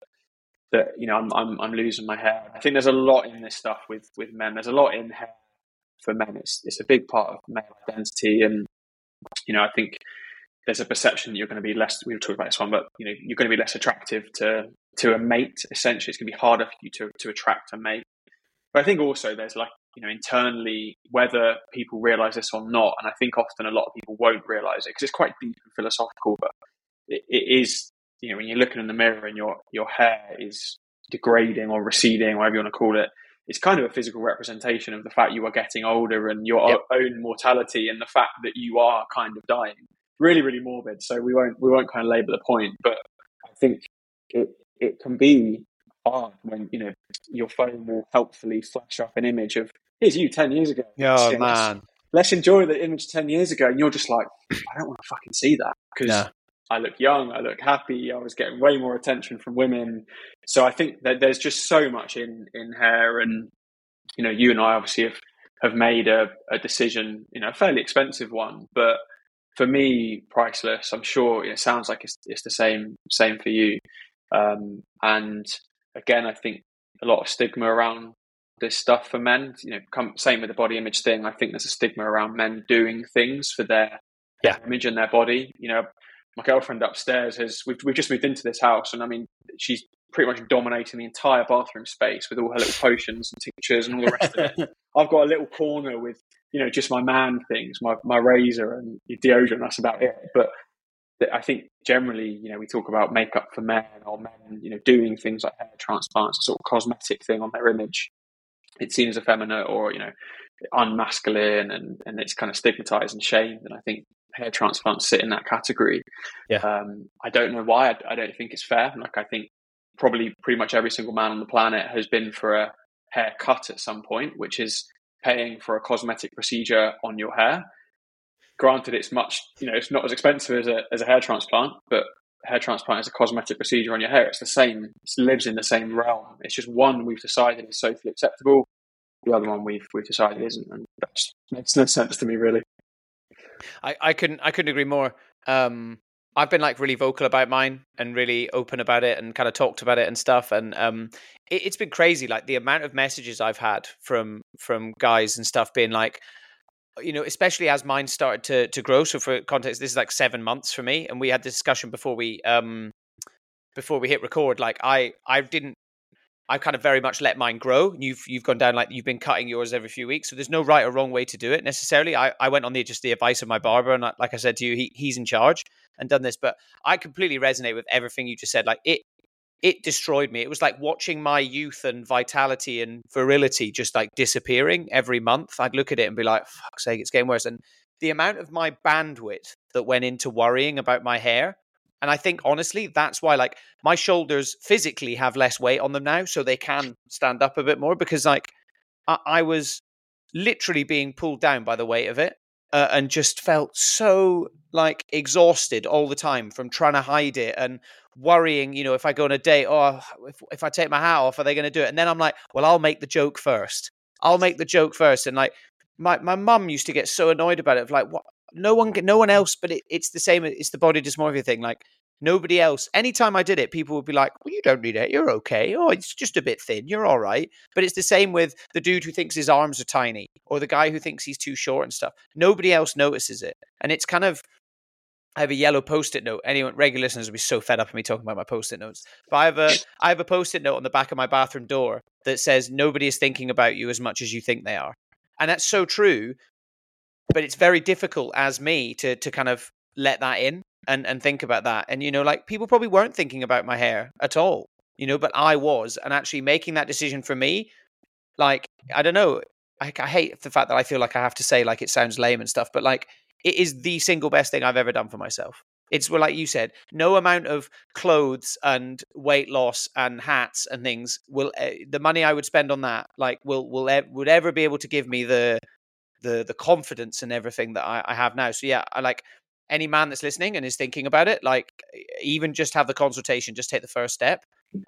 I'm losing my hair? I think there's a lot in this stuff with men. There's a lot in hair for men. It's a big part of male identity, and I think there's a perception that you're going to be less. We were talking about this one, but you're going to be less attractive to a mate. Essentially, it's going to be harder for you to attract a mate. But I think also there's like internally, whether people realize this or not, and I think often a lot of people won't realize it because it's quite deep and philosophical. But it is when you're looking in the mirror and your hair is degrading or receding, whatever you want to call it, it's kind of a physical representation of the fact you are getting older and your own mortality, and the fact that you are kind of dying. Really, really morbid. So we won't kind of labour the point, but I think it can be hard when your phone will helpfully flash up an image of, here's you 10 years ago. Oh man, let's enjoy the image 10 years ago, and you're just like, I don't want to fucking see that, because I look young, I look happy, I was getting way more attention from women. So I think that there's just so much in hair, and you and I obviously have made a decision, a fairly expensive one, but for me, priceless. I'm sure it sounds like it's the same for you. And again, I think a lot of stigma around this stuff for men. Same with the body image thing. I think there's a stigma around men doing things for their image and their body. My girlfriend upstairs we've just moved into this house, and I mean, she's pretty much dominating the entire bathroom space with all her little potions and tinctures and all the rest of it. I've got a little corner with just my man things, my razor and deodorant. That's about it. But I think generally, we talk about makeup for men, or men, doing things like hair transplants, a sort of cosmetic thing on their image. It's seen as effeminate or, unmasculine, and it's kind of stigmatized and shamed. And I think hair transplants sit in that category. Yeah. I don't know why. I don't think it's fair. Like, I think probably pretty much every single man on the planet has been for a haircut at some point, which is paying for a cosmetic procedure on your hair. Granted, it's much, it's not as expensive as a hair transplant, but hair transplant is a cosmetic procedure on your hair. It's the same. It lives in the same realm. It's just one we've decided is socially acceptable. The other one we've decided isn't, and that just makes no sense to me, really. I couldn't agree more. I've been like really vocal about mine and really open about it and kind of talked about it and stuff. And it's been crazy, like the amount of messages I've had from guys and stuff being like, especially as mine started to grow. So for context, this is like 7 months for me, and we had this discussion before we hit record. Like I've kind of very much let mine grow. You've gone down, like you've been cutting yours every few weeks. So there's no right or wrong way to do it necessarily. I went on the advice of my barber, and like I said to you, he's in charge and done this. But I completely resonate with everything you just said. Like it destroyed me. It was like watching my youth and vitality and virility just like disappearing every month. I'd look at it and be like, fuck's sake, it's getting worse. And the amount of my bandwidth that went into worrying about my hair. And I think, honestly, that's why, like, my shoulders physically have less weight on them now, so they can stand up a bit more, because, like, I was literally being pulled down by the weight of it, and just felt so, like, exhausted all the time from trying to hide it and worrying, if I go on a date, if I take my hat off, are they going to do it? And then I'm like, well, I'll make the joke first. And, like, my mum used to get so annoyed about it, of like, what? No one else, but it's the same. It's the body dysmorphia thing. Like, nobody else. Anytime I did it, people would be like, well, you don't need it. You're okay. Oh, it's just a bit thin. You're all right. But it's the same with the dude who thinks his arms are tiny, or the guy who thinks he's too short and stuff. Nobody else notices it. And it's kind of, I have a yellow Post-it note. Anyone, regular listeners will be so fed up of me talking about my Post-it notes. But I have a Post-it note on the back of my bathroom door that says, nobody is thinking about you as much as you think they are. And that's so true. But it's very difficult as me to kind of let that in and think about that. And, like, people probably weren't thinking about my hair at all, but I was. And actually making that decision for me, like, I don't know. I hate the fact that I feel like I have to say, like, it sounds lame and stuff, but, like, it is the single best thing I've ever done for myself. It's, well, like you said, no amount of clothes and weight loss and hats and things will, the money I would spend on that, like, would ever be able to give me the confidence and everything that I have now. So yeah, I like any man that's listening and is thinking about it, like, even just have the consultation, just take the first step.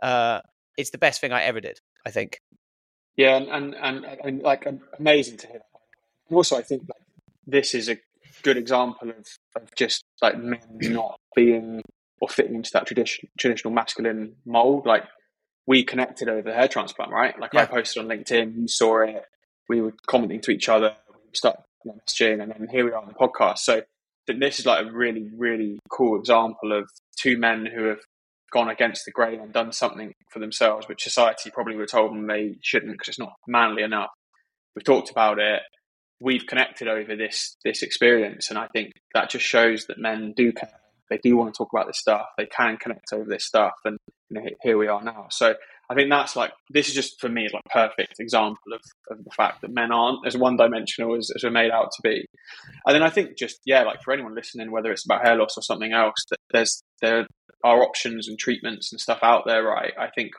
It's the best thing I ever did, I think. Yeah, and like, amazing to hear. And also, I think, like, this is a good example of just like men not being or fitting into that traditional masculine mold. Like, we connected over the hair transplant, right? Like, yeah. I posted on LinkedIn, you saw it, we were commenting to each other, we started messaging, and then here we are on the podcast. So this is like a really, really cool example of two men who have gone against the grain and done something for themselves, which society probably would have told them they shouldn't because it's not manly enough. We've talked about it. We've connected over this experience, and I think that just shows that men do care. They do want to talk about this stuff. They can connect over this stuff, and here we are now. So I think that's like, this is just, for me, like perfect example of the fact that men aren't as one-dimensional as we're made out to be. And then I think just, yeah, like for anyone listening, whether it's about hair loss or something else, that there are options and treatments and stuff out there, right? I think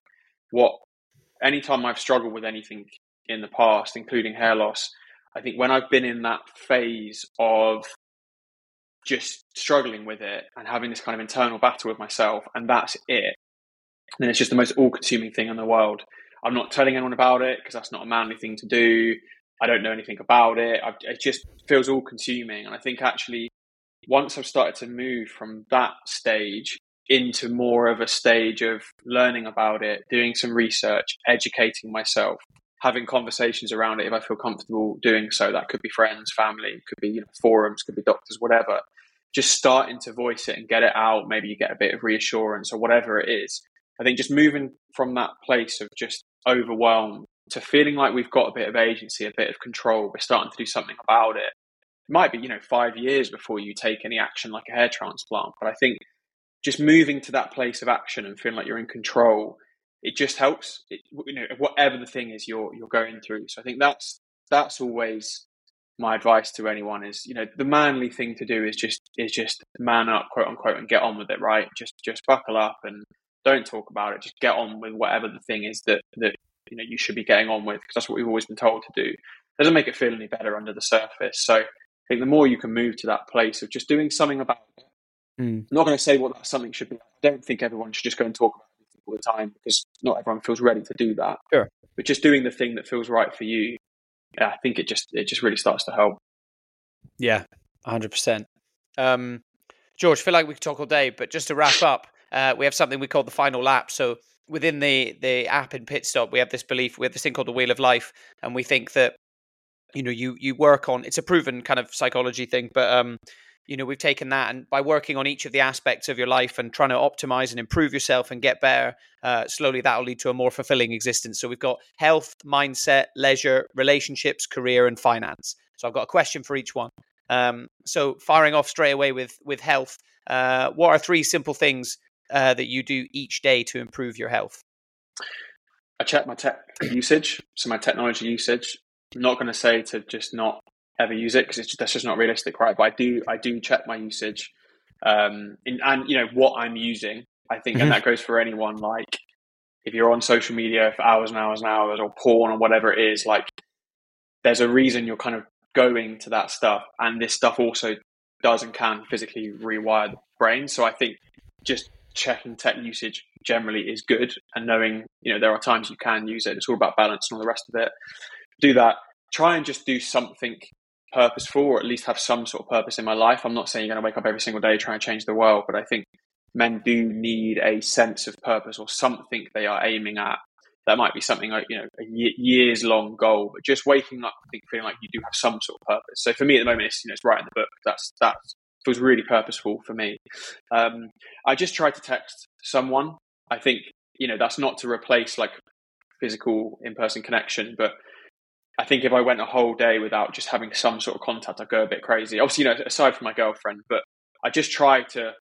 anytime I've struggled with anything in the past, including hair loss, I think when I've been in that phase of just struggling with it and having this kind of internal battle with myself, and that's it, then it's just the most all-consuming thing in the world. I'm not telling anyone about it because that's not a manly thing to do. I don't know anything about it. It just feels all-consuming. And I think actually once I've started to move from that stage into more of a stage of learning about it, doing some research, educating myself, having conversations around it if I feel comfortable doing so. That could be friends, family, could be forums, could be doctors, whatever. Just starting to voice it and get it out. Maybe you get a bit of reassurance or whatever it is. I think just moving from that place of just overwhelmed to feeling like we've got a bit of agency, a bit of control, we're starting to do something about it. It might be 5 years before you take any action like a hair transplant, but I think just moving to that place of action and feeling like you're in control, it just helps. Whatever the thing is you're going through. So I think that's always my advice to anyone is, the manly thing to do is just man up, quote unquote, and get on with it, right? Just buckle up and don't talk about it. Just get on with whatever the thing is that you should be getting on with, because that's what we've always been told to do. doesn't make it feel any better under the surface. So I think the more you can move to that place of just doing something about it. I'm not going to say what that something should be. I don't think everyone should just go and talk about it all the time, because not everyone feels ready to do that. Sure. But just doing the thing that feels right for you, I think it just really starts to help. Yeah, 100%. George, I feel like we could talk all day, but just to wrap up, we have something we call the final lap. So within the app in Pit Stop, we have this belief, we have this thing called the Wheel of Life, and we think that, you work on, it's a proven kind of psychology thing, but we've taken that, and by working on each of the aspects of your life and trying to optimize and improve yourself and get better, slowly that will lead to a more fulfilling existence. So we've got health, mindset, leisure, relationships, career, and finance. So I've got a question for each one. So firing off straight away with health, what are 3 simple things that you do each day to improve your health? I check my tech usage, so my technology usage. I'm not going to say to just not ever use it, because that's just not realistic, right? But I do check my usage, and what I'm using. I think, and that goes for anyone. Like, if you're on social media for hours and hours and hours, or porn or whatever it is, like, there's a reason you're kind of going to that stuff, and this stuff also does and can physically rewire the brain. So I think just checking tech usage generally is good, and knowing there are times you can use it. It's all about balance and all the rest of it. Do that. Try and just do something purposeful, or at least have some sort of purpose in my life. I'm not saying you're going to wake up every single day trying to change the world, but I think men do need a sense of purpose, or something they are aiming at. That might be something like, a years long goal, but just waking up, I think, feeling like you do have some sort of purpose. So for me at the moment, it's writing the book. That feels really purposeful for me. I just try to text someone. I think, that's not to replace like physical in-person connection, but I think if I went a whole day without just having some sort of contact, I'd go a bit crazy. Obviously, aside from my girlfriend, but I just try to,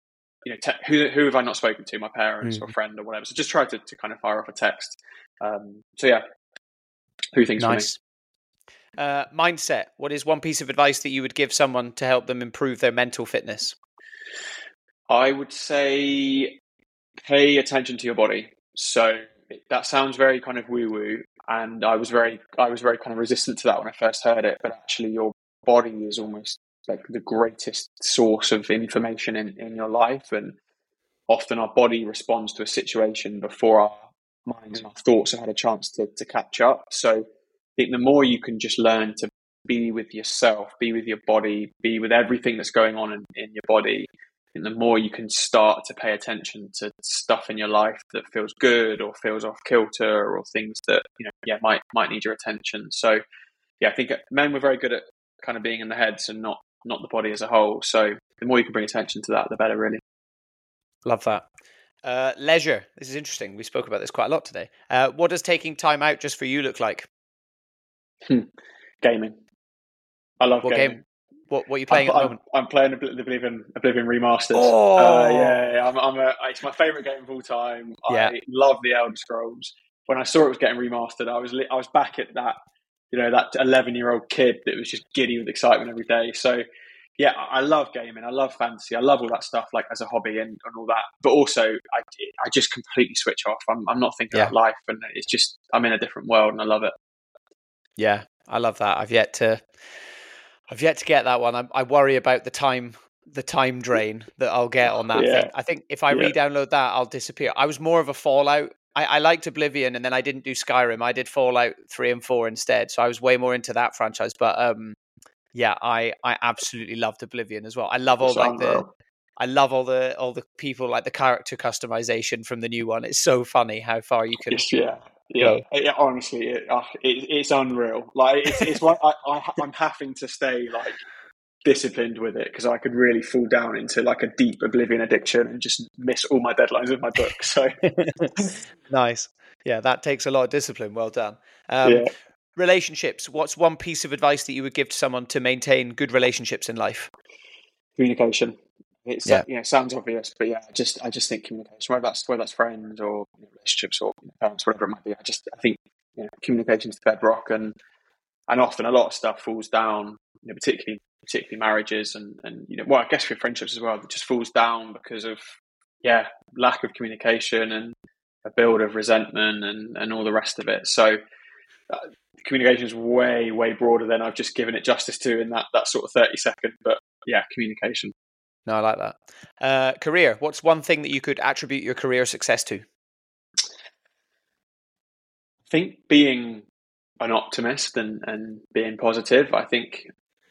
who have I not spoken to? My parents or friend or whatever. So just try to kind of fire off a text. So yeah, who thinks nice. For me? Mindset. What is one piece of advice that you would give someone to help them improve their mental fitness? I would say pay attention to your body. So that sounds very kind of woo-woo, and I was very kind of resistant to that when I first heard it. But actually, your body is almost like the greatest source of information in your life, and often our body responds to a situation before our minds and our thoughts have had a chance to catch up. So I think the more you can just learn to be with yourself, be with your body, be with everything that's going on in your body, and the more you can start to pay attention to stuff in your life that feels good or feels off kilter, or things that might need your attention. So I think men were very good at kind of being in the heads and not the body as a whole. So the more you can bring attention to that, the better, really. Love that. Leisure. This is interesting. We spoke about this quite a lot today. What does taking time out just for you look like? Gaming. I love gaming. Game? What are you playing at the moment? I'm playing Oblivion Remastered. Oh, it's my favourite game of all time. Yeah. I love the Elder Scrolls. When I saw it was getting remastered, I was back at that, that 11-year-old kid that was just giddy with excitement every day. So yeah, I love gaming. I love fantasy. I love all that stuff, like as a hobby and all that. But also, I just completely switch off. I'm not thinking about life, and it's just I'm in a different world, and I love it. Yeah, I love that. I've yet to get that one. I worry about the time drain that I'll get on that thing. I think if I re-download that, I'll disappear. I was more of a Fallout. I liked Oblivion, and then I didn't do Skyrim. I did Fallout 3 and 4 instead. So I was way more into that franchise. But I absolutely loved Oblivion as well. I love all the people, like the character customization from the new one. It's so funny how far you can. Yeah. Honestly, it's unreal. Like it's what I'm having to stay like disciplined with it, because I could really fall down into like a deep Oblivion addiction and just miss all my deadlines with my book. So nice. Yeah, that takes a lot of discipline. Well done. Relationships. What's one piece of advice that you would give to someone to maintain good relationships in life? Communication. It sounds obvious, but I just think communication, whether that's friends or relationships or parents, whatever it might be. I think communication is the bedrock, and often a lot of stuff falls down, particularly marriages and I guess for friendships as well, it just falls down because of lack of communication and a build of resentment and all the rest of it. So communication is way, way broader than I've just given it justice to in that sort of 30-second. But yeah, communication. No, I like that. Career. What's one thing that you could attribute your career success to? I think being an optimist and being positive. I think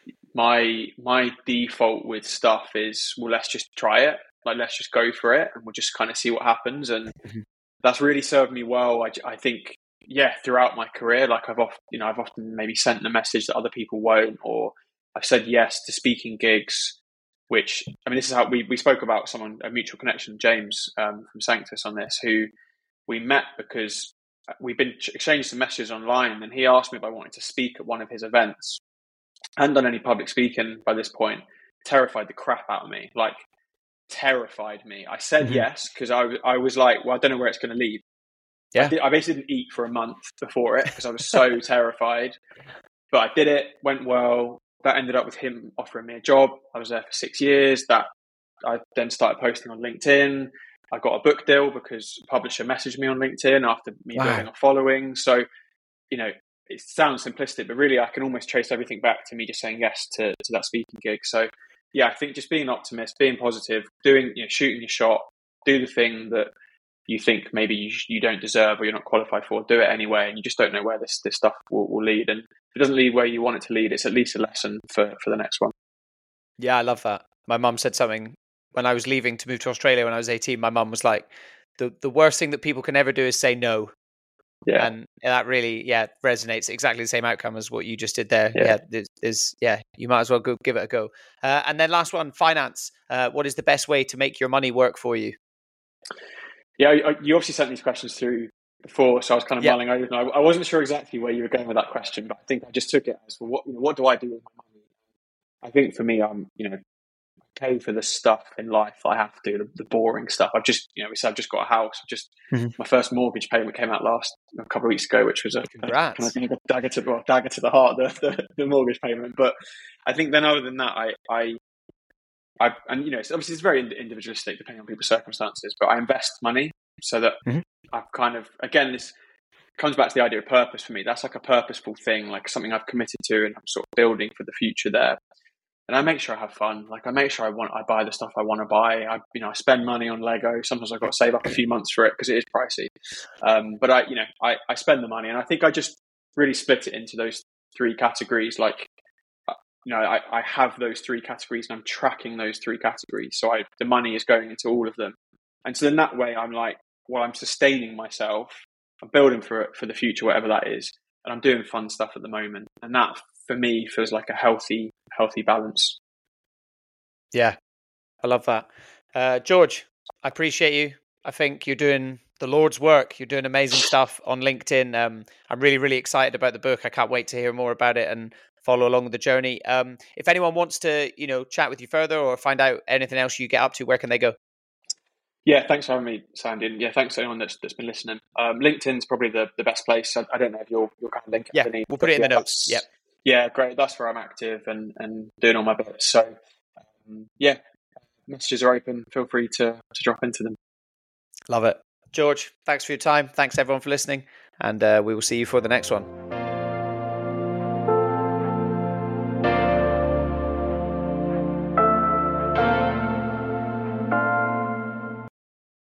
my default with stuff is, well, let's just try it. Like, let's just go for it, and we'll just kind of see what happens. And that's really served me well. I think, yeah, throughout my career, like I've often maybe sent a message that other people won't, or I've said yes to speaking gigs, which, I mean, this is how we spoke about someone, a mutual connection, James from Sanctus, on this, who we met because we've been exchanging some messages online, and he asked me if I wanted to speak at one of his events. I hadn't done any public speaking by this point. Terrified the crap out of me, like terrified me. I said yes because I was like, well, I don't know where it's going to lead. Yeah, I basically didn't eat for a month before it because I was so terrified. But I did it, went well. That ended up with him offering me a job. I was there for 6 years. That I then started posting on LinkedIn. I got a book deal because a publisher messaged me on LinkedIn after me building a following. So, it sounds simplistic, but really I can almost trace everything back to me just saying yes to that speaking gig. So yeah, I think just being an optimist, being positive, shooting your shot, do the thing that you think maybe you don't deserve or you're not qualified for, do it anyway, and you just don't know where this stuff will lead. And if it doesn't lead where you want it to lead, it's at least a lesson for the next one. Yeah, I love that. My mum said something when I was leaving to move to Australia when I was 18. My mum was like, the worst thing that people can ever do is say no. Yeah. And that really, resonates. Exactly the same outcome as what you just did there. Yeah, you might as well go give it a go. And then last one, finance. What is the best way to make your money work for you? Yeah, you obviously sent these questions through before, so I was kind of mulling over them. I wasn't sure exactly where you were going with that question, but I think I just took it as, well, what do I do with my money? I think for me, I'm, pay for the stuff in life I have to, the boring stuff. I've just, I've just got a house. My first mortgage payment came out a couple of weeks ago, which was a kind of dagger to the heart, the mortgage payment. But I think then other than that, obviously it's very individualistic depending on people's circumstances, but I invest money so that I've kind of, again, this comes back to the idea of purpose for me. That's like a purposeful thing, like something I've committed to and I'm sort of building for the future there. And I make sure I have fun. Like I make sure I buy the stuff I want to buy. I spend money on Lego. Sometimes I've got to save up a few months for it because it is pricey. But I spend the money, and I think I just really split it into those three categories. Like, I have those three categories and I'm tracking those three categories. So the money is going into all of them. And so in that way, I'm like, well, I'm sustaining myself. I'm building for it for the future, whatever that is. And I'm doing fun stuff at the moment. And that for me feels like a healthy balance. Yeah, I love that. George, I appreciate you. I think you're doing the Lord's work. You're doing amazing stuff on LinkedIn. I'm really, really excited about the book. I can't wait to hear more about it and follow along the journey. If anyone wants to, chat with you further or find out anything else you get up to, where can they go? Yeah, thanks for having me, Sandy. And yeah, thanks to anyone that's been listening. LinkedIn's probably the best place. I don't know if you'll kind of link it underneath. We'll put it in the notes. Yep. Yeah, great. That's where I'm active and doing all my bits. So, messages are open. Feel free to drop into them. Love it. George, thanks for your time. Thanks everyone for listening. And we will see you for the next one.